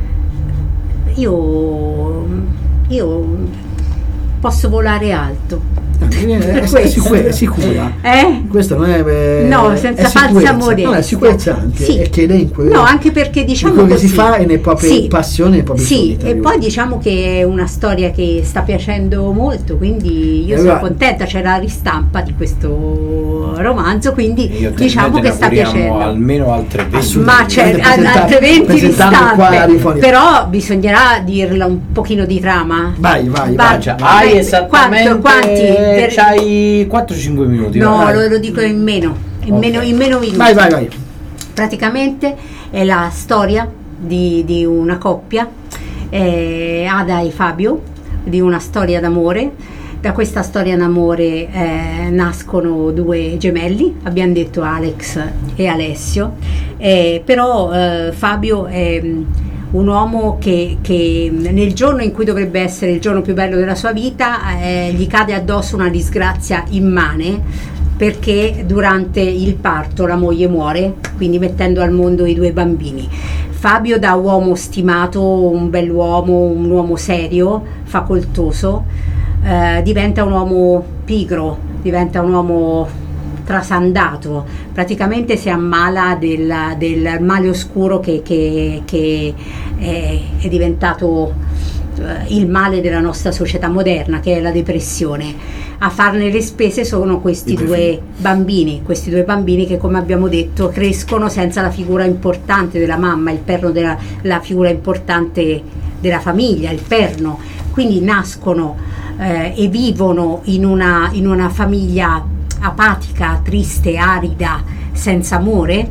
io, io posso volare alto. È, è sicura, è sicura. Eh? Questo non è, eh, No, senza è falsa sicurezza. modestia. No, è sicurezza anche, Sì. è che lei in quello, No, anche perché diciamo quello che così, si fa è nei propri sì, passioni e nei propri sì, sogni, e poi diciamo che è una storia che sta piacendo molto, quindi io E sono allora- contenta, c'è la ristampa di questo romanzo, quindi Io te- diciamo noi te che ne sta auguriamo piacendo. almeno altre venti. Assolutamente. Ma c'è Presentando- altre venti presentando qua la ristampe, rifonia. però bisognerà dirla un pochino di trama. Vai, vai, Va- vai. Cioè, va- hai quanto- esattamente quanti? Per- c'hai quattro cinque minuti. No, vai. lo, lo dico in meno, in, Ok. meno, in meno minuti. Vai, vai, vai. Praticamente è la storia di, di una coppia, eh, Ada e Fabio, di una storia d'amore. Da questa storia d'amore eh, nascono due gemelli, abbiamo detto Alex e Alessio, eh, però eh, Fabio è mm, un uomo che, che nel giorno in cui dovrebbe essere il giorno più bello della sua vita eh, gli cade addosso una disgrazia immane, perché durante il parto la moglie muore, quindi mettendo al mondo i due bambini. Fabio, da uomo stimato, un bell'uomo, un uomo serio, facoltoso, eh, diventa un uomo pigro, diventa un uomo trasandato, praticamente si ammala del, del male oscuro che, che- che è, è diventato eh, il male della nostra società moderna, che è la depressione. A farne le spese sono questi I due due bambini, questi due bambini che, come abbiamo detto, crescono senza la figura importante della mamma, il perno della la figura importante della famiglia, il perno. Quindi nascono eh, e vivono in una, in una famiglia apatica, triste, arida, senza amore,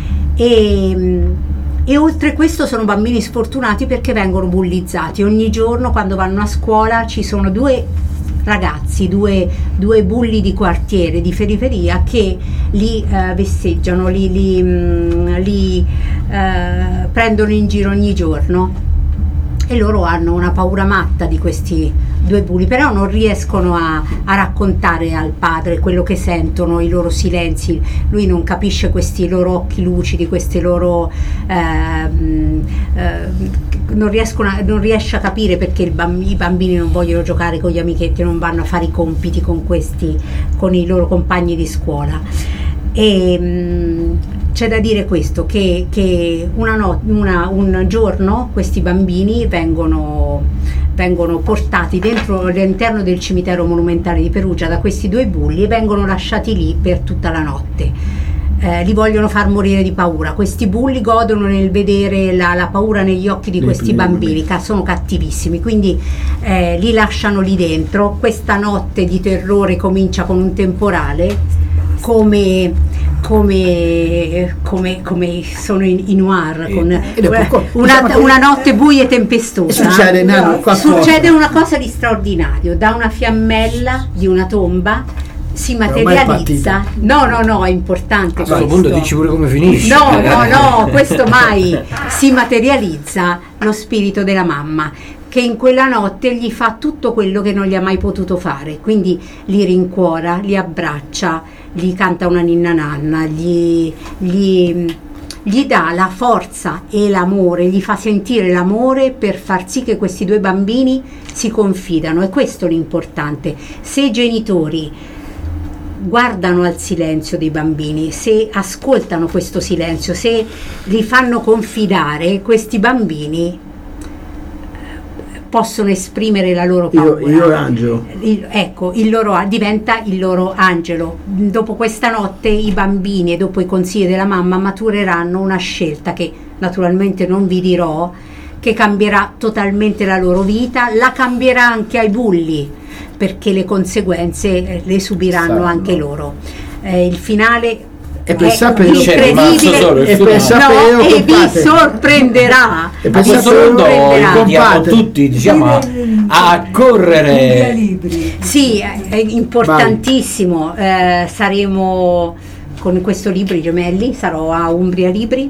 e, e oltre questo sono bambini sfortunati perché vengono bullizzati. Ogni giorno quando vanno a scuola ci sono due ragazzi, due, due bulli di quartiere, di periferia, che li eh, vesteggiano, li, li, mh, li eh, prendono in giro ogni giorno, e loro hanno una paura matta di questi due bulli, però non riescono a, a raccontare al padre quello che sentono, i loro silenzi. Lui non capisce questi loro occhi lucidi, questi loro ehm, eh, non, riescono a, non riesce a capire perché il bamb- i bambini non vogliono giocare con gli amichetti, non vanno a fare i compiti con questi, con i loro compagni di scuola. E mh, c'è da dire questo, che, che una no- una- un giorno questi bambini vengono, vengono portati dentro all'interno del cimitero monumentale di Perugia da questi due bulli e vengono lasciati lì per tutta la notte. Eh, li vogliono far morire di paura. Questi bulli godono nel vedere la, la paura negli occhi di Dei questi primi bambini, che sono cattivissimi, quindi eh, li lasciano lì dentro. Questa notte di terrore comincia con un temporale, come, come, come, come sono i, i noir, con ed è una, poco- una, diciamo che- una notte buia e tempestosa. E succede, Nano, qualcosa. Succede una cosa di straordinario. Da una fiammella di una tomba si ormai è materializza. partita. No, no, no, è importante. A questo questo. punto dici pure come finisce. No, no, no, questo mai. Si materializza lo spirito della mamma, che in quella notte gli fa tutto quello che non gli ha mai potuto fare, quindi li rincuora, li abbraccia, gli canta una ninna nanna, gli, gli, gli dà la forza e l'amore, gli fa sentire l'amore per far sì che questi due bambini si confidano. E questo è l'importante. Se i genitori guardano al silenzio dei bambini, se ascoltano questo silenzio, se li fanno confidare, questi bambini possono esprimere la loro paura. Io, io angelo. Il- ecco, il loro, diventa il loro angelo. Dopo questa notte i bambini, e dopo i consigli della mamma, matureranno una scelta che naturalmente non vi dirò, che cambierà totalmente la loro vita, la cambierà anche ai bulli, perché le conseguenze eh, le subiranno Saranno. anche loro. Eh, il finale E per È sapere C'è rimasto solo il e per finale. sapere no, e vi compate. sorprenderà. E A per questo sapere punto sorprenderà. invitiamo compate. tutti, diciamo, a, a Umbria correre. Libri. Sì, è è importantissimo. Eh, saremo con questo libro, I Gemelli, sarò a Umbria Libri,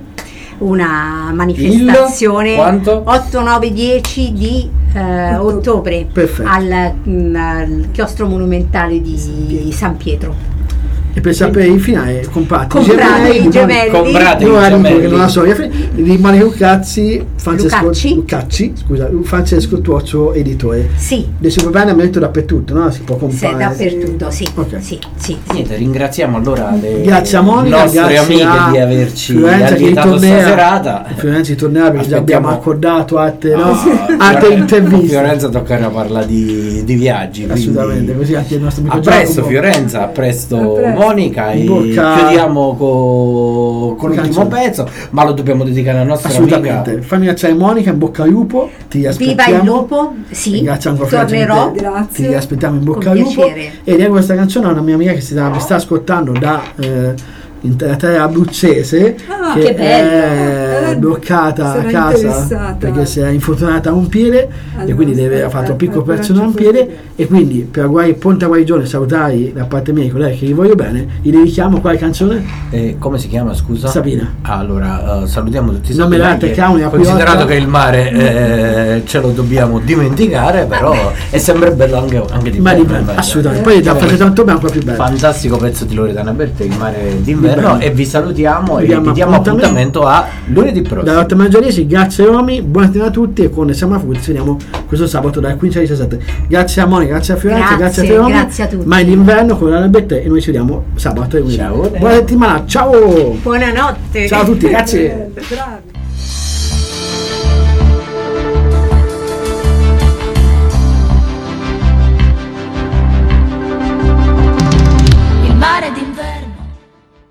una manifestazione Il quanto? otto, nove, dieci di eh, ottobre Perfetto. al, mh, al chiostro monumentale di San Pietro. E per sapere il finale compate Comprate i gemelli. Comprate i Io ero gemelli. che non la so, rimane Luccazzi, Francesco Lucacci? Lucacci, scusa, Francesco Tuoccio editore. Sì, Le sue propagande mi ha detto dappertutto, no? Si può sì, comprare. dappertutto, sì, Ok. sì, sì. Niente, ringraziamo allora le Grazie a Monica, nostre grazie amiche a di averci Fiorenza che allietato ritornerà. staserata. Fiorenza ritornerà perché già Aspettiamo- abbiamo accordato altre, no? Ah, altre Fiore- interviste. Fiorenza toccherà parlare di, di viaggi. quindi Assolutamente, così anche il nostro amico A presto Giacomo. Fiorenza, a presto, A presto. Monica, In e bocca- chiudiamo co- con l'ultimo Canzone. pezzo, ma lo dobbiamo dedicare alla nostra Assolutamente. amica. Fammi ringraziare Monica, in bocca al lupo, ti aspettiamo. Viva il lupo, sì, Grazie anche a Francia, tornerò. che te- Grazie. Ti aspettiamo in bocca Con al lupo. piacere. E di questa canzone a una mia amica che si sta, mi sta ascoltando da eh, in terra terra abruzzese, Ah, che, che bello. è Eh, bloccata a sarà casa interessata. perché si è infortunata a un piede e Allora, quindi deve ha aspetta, fatto un piccolo aspetta, operazione a un ci piede, puoi e quindi per guai, pronta guarigione salutare da parte mia i colleghi che gli voglio bene, gli dedichiamo quale canzone? Eh, come si chiama, scusa? Sabina. Allora, eh, salutiamo tutti i Non me la sabinati, attaccamo, la considerato pilota. che il mare eh, ce lo dobbiamo dimenticare, però è sempre bello anche, anche di Ma di inverno, bello, eh. assolutamente. Poi da fare tanto bene ancora più bello. Fantastico pezzo di Loredana Bertè, il mare d'inverno, D'inverno. e vi salutiamo Vi e diamo vi diamo appuntamento appuntamento a lunedì prossimo. Dalle otto Mangiaresi, grazie Romy, buona serata a tutti e con Siamo a Food ci vediamo questo sabato dalle quindici alle diciassette. Grazie a Monica, grazie a Fiorenza, Grazie, grazie a Romy. grazie a tutti. Ma in inverno con la Bette e noi ci vediamo sabato e lunedì. Ciao. Buona settimana, ciao! Buonanotte. Ciao a tutti, grazie! Bravi. Il mare di